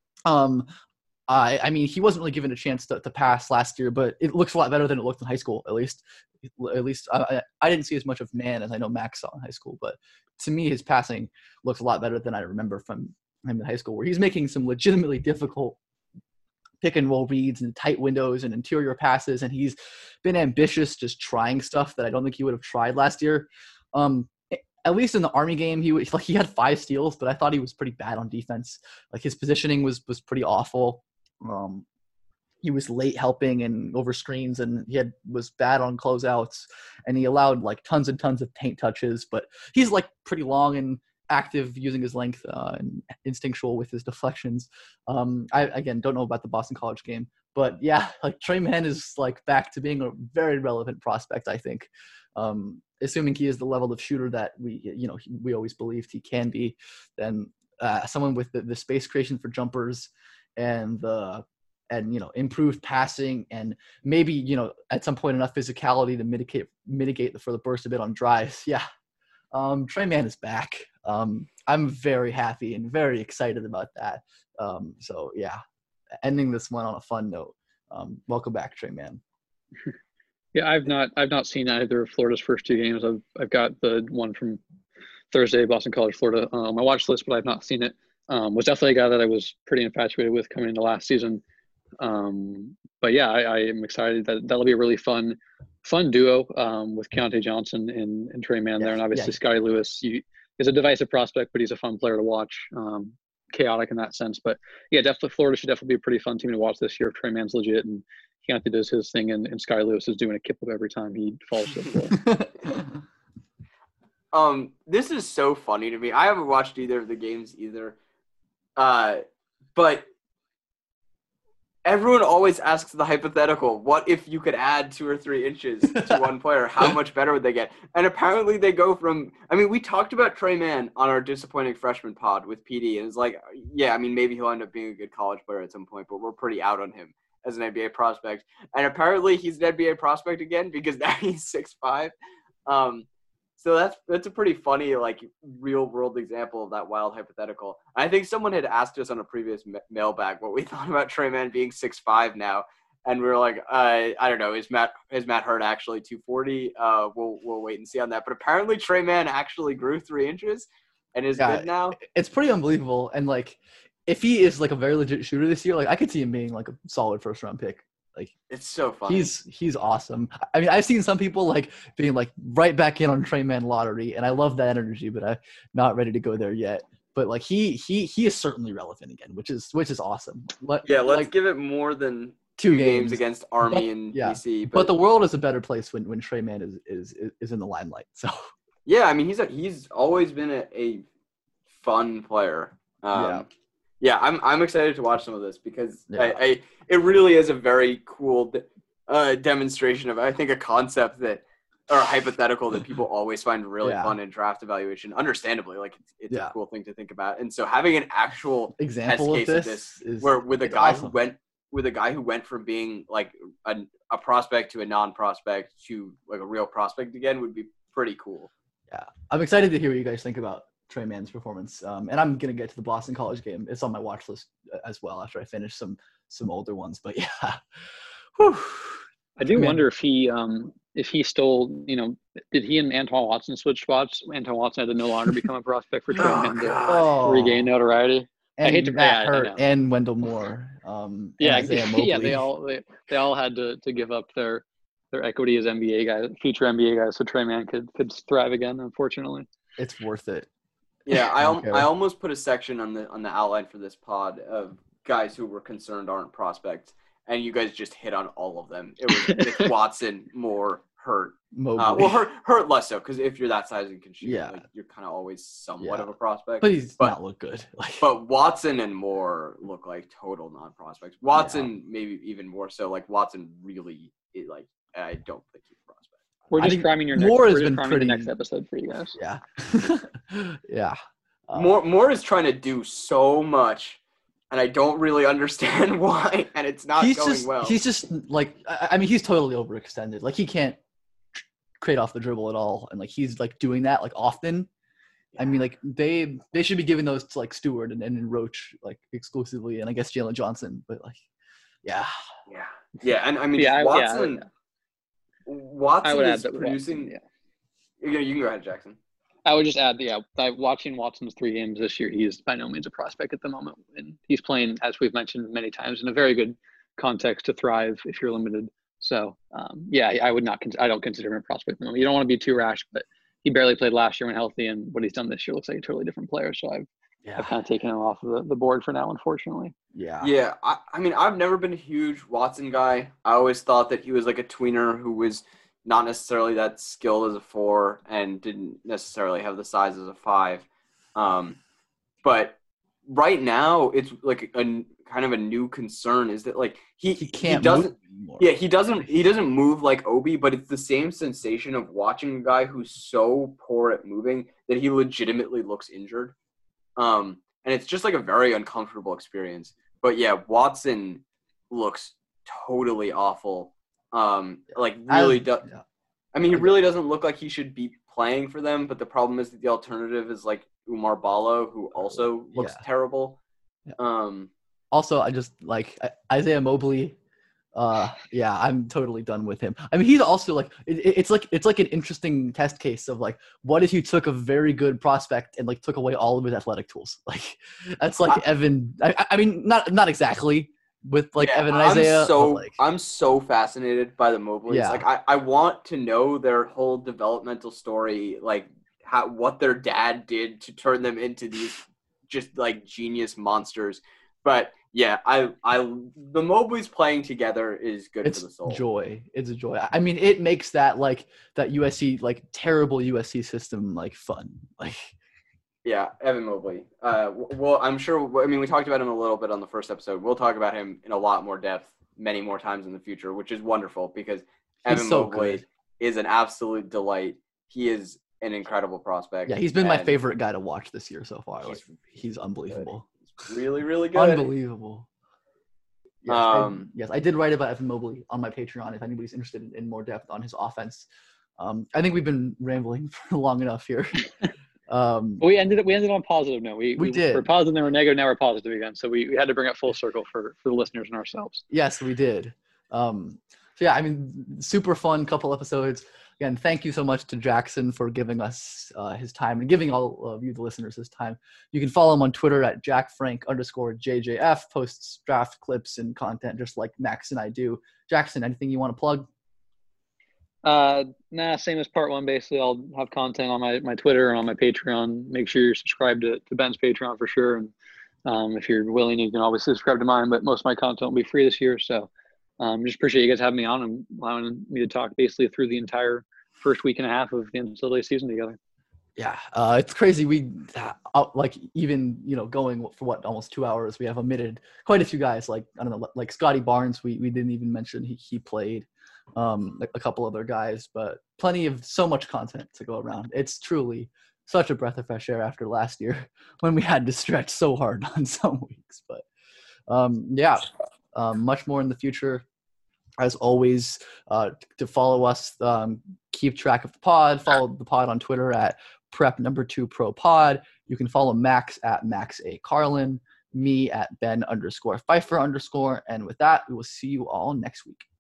I mean, he wasn't really given a chance to pass last year, but it looks a lot better than it looked in high school. At least I didn't see as much of Mann as I know Max saw in high school. But to me, his passing looks a lot better than I remember from him in high school, where he's making some legitimately difficult pick and roll reads and tight windows and interior passes, and he's been ambitious, just trying stuff that I don't think he would have tried last year. At least in the Army game, he had 5 steals, but I thought he was pretty bad on defense. Like his positioning was pretty awful. He was late helping and over screens, and was bad on closeouts, and he allowed like tons and tons of paint touches. But he's like pretty long and active using his length and instinctual with his deflections. I again don't know about the Boston College game, but yeah, like Tre Mann is like back to being a very relevant prospect, I think. Assuming he is the level of shooter that we always believed he can be, then someone with the space creation for jumpers and improved passing and maybe at some point enough physicality to mitigate for the burst a bit on drives. Yeah, Tre Mann is back. I'm very happy and very excited about that. So yeah, ending this one on a fun note. Welcome back, Tre Mann. Yeah, I've not seen either of Florida's first 2 games. I've got the one from Thursday, Boston College, Florida, on my watch list, but I've not seen it. Was definitely a guy that I was pretty infatuated with coming into last season. But yeah, I am excited that that'll be a really fun duo with Keontae Johnson and Tre Mann there, and obviously Scotty Lewis. Is a divisive prospect, but he's a fun player to watch. Chaotic in that sense, but yeah, definitely Florida should definitely be a pretty fun team to watch this year if Tre Mann's legit and Keontae does his thing, and Sky Lewis is doing a kip up every time he falls to the floor. This is so funny to me. I haven't watched either of the games either. But everyone always asks the hypothetical, what if you could add 2 or 3 inches to one player? How much better would they get? And apparently they go from – I mean, we talked about Tre Mann on our disappointing freshman pod with PD, and it's like, yeah, I mean, maybe he'll end up being a good college player at some point, but we're pretty out on him as an NBA prospect. And apparently he's an NBA prospect again because now he's 6'5". So that's a pretty funny, like, real-world example of that wild hypothetical. I think someone had asked us on a previous mailbag what we thought about Tre Mann being 6'5" now, and we were like, I don't know, is Matt Hurt actually 240? We'll wait and see on that. But apparently Tre Mann actually grew 3 inches and is good now. It's pretty unbelievable. And, like, if he is, like, a very legit shooter this year, like, I could see him being, like, a solid first-round pick. Like It's so funny. he's awesome. I mean, I've seen some people like being like right back in on Trey Man lottery, and I love that energy, but I'm not ready to go there yet. But like he is certainly relevant again, which is awesome. Let's like, give it more than 2 games games against Army But- and yeah. DC. But the world is a better place when Trey Man is in the limelight. So yeah, I mean he's always been a fun player. Yeah, I'm excited to watch some of this because Yeah. it really is a very cool demonstration of, I think, a concept that, or a hypothetical that people always find really Yeah. fun in draft evaluation. Understandably, like it's Yeah. a cool thing to think about, and so having an actual example test of case this of this, is where with a it's guy awesome. who went from being like a prospect to a non-prospect to like a real prospect again would be pretty cool. Yeah, I'm excited to hear what you guys think about Trey Man's performance. And I'm gonna get to the Boston College game. It's on my watch list as well after I finish some older ones. But yeah, Whew. I do Man. wonder if he stole, did he and Antoine Watson switch spots? Antoine Watson had to no longer become a prospect for Trey Oh, Man to God. regain notoriety. And I hate to- Matt yeah, I Hurt know. and Wendell Moore. And Yeah, Isaiah yeah, Mobley. they all had to give up their equity as NBA guys, future NBA guys, so Trey Man could thrive again. Unfortunately, It's worth it. Yeah, I don't care. I almost put a section on the outline for this pod of guys who were concerned aren't prospects, and you guys just hit on all of them. It's Watson, Moore, Hurt. Mobley. Hurt less so, because if you're that size and can shoot, Yeah. like, you're kind of always somewhat Yeah. of a prospect. But he's not look good. Like, But Watson and Moore look like total non-prospects. Watson maybe even more so. Like Watson really is like, I don't think he's a prospect. we're I just think priming your Moore has we're just been priming pretty- the next episode for you guys. yeah. Yeah. Moore is trying to do so much, and I don't really understand why, and it's not going well. He's just like, I mean, he's totally overextended. Like he can't create off the dribble at all, and like he's like doing that like often. I mean, like they should be giving those to like Stewart and Roach like exclusively, and I guess Jalen Johnson. But like, yeah, Yeah, and I mean Yeah, Watson. Watson I would add is that producing. Watson, You can go ahead, Jackson. I would just add, by watching Watson's 3 games this year, he is by no means a prospect at the moment. And he's playing, as we've mentioned many times, in a very good context to thrive if you're limited. So, I don't consider him a prospect at the moment. You don't want to be too rash, but he barely played last year when healthy, and what he's done this year looks like a totally different player. So I've kind of taken him off of the board for now, unfortunately. Yeah, I mean, I've never been a huge Watson guy. I always thought that he was like a tweener who was not necessarily that skilled as a 4 and didn't necessarily have the size as a 5. But right now, it's like a kind of a new concern is that like he doesn't move anymore. Yeah, he doesn't move like Obi, but it's the same sensation of watching a guy who's so poor at moving that he legitimately looks injured. And it's just like a very uncomfortable experience. But yeah, Watson looks totally awful. Like really does. Yeah. I mean, he really doesn't look like he should be playing for them. But the problem is that the alternative is like Umar Ballo, who also looks terrible. Yeah. Also, I just like Isaiah Mobley. I'm totally done with him. I mean, he's also like it's like an interesting test case of like, what if you took a very good prospect and like took away all of his athletic tools? Like that's like Evan. I mean, not exactly with like Evan and Isaiah. I'm so fascinated by the Mobleys. Yeah. Like I want to know their whole developmental story, like what their dad did to turn them into these just like genius monsters. But yeah, the Mobleys playing together is good for the soul. It's a joy. I mean, it makes that like that USC like terrible USC system like fun. Like yeah, Evan Mobley. Well, I'm sure. I mean, we talked about him a little bit on the first episode. We'll talk about him in a lot more depth, many more times in the future, which is wonderful because Evan Mobley is an absolute delight. He is an incredible prospect. Yeah, he's been my favorite guy to watch this year so far. He's unbelievable. He's really, really good. Unbelievable. Yes, I did write about Evan Mobley on my Patreon if anybody's interested in more depth on his offense. I think we've been rambling for long enough here. We ended on a positive note. We did. We're positive, then we're negative, now we're positive again. So we had to bring it full circle for the listeners and ourselves. Yes, we did. So yeah, I mean, super fun couple episodes. Again, thank you so much to Jackson for giving us his time and giving all of you, the listeners, his time. You can follow him on Twitter at JackFrank_JJF, posts draft clips and content just like Max and I do. Jackson, anything you want to plug? Nah, same as part one. Basically, I'll have content on my Twitter and on my Patreon. Make sure you're subscribed to Ben's Patreon for sure. And if you're willing, you can always subscribe to mine. But most of my content will be free this year. So just appreciate you guys having me on and allowing me to talk basically through the entire first week and a half of the NCAA season together. Yeah, it's crazy. We like even going for what almost 2 hours. We have omitted quite a few guys. Like I don't know, like Scotty Barnes. We didn't even mention he played. A couple other guys, but so much content to go around. It's truly such a breath of fresh air after last year when we had to stretch so hard on some weeks. But much more in the future. As always, to follow us, keep track of the pod. Follow the pod on Twitter at prep2propod. You can follow Max at Max A. Carlin, me at Ben_Pfeiffer_. And with that, we will see you all next week.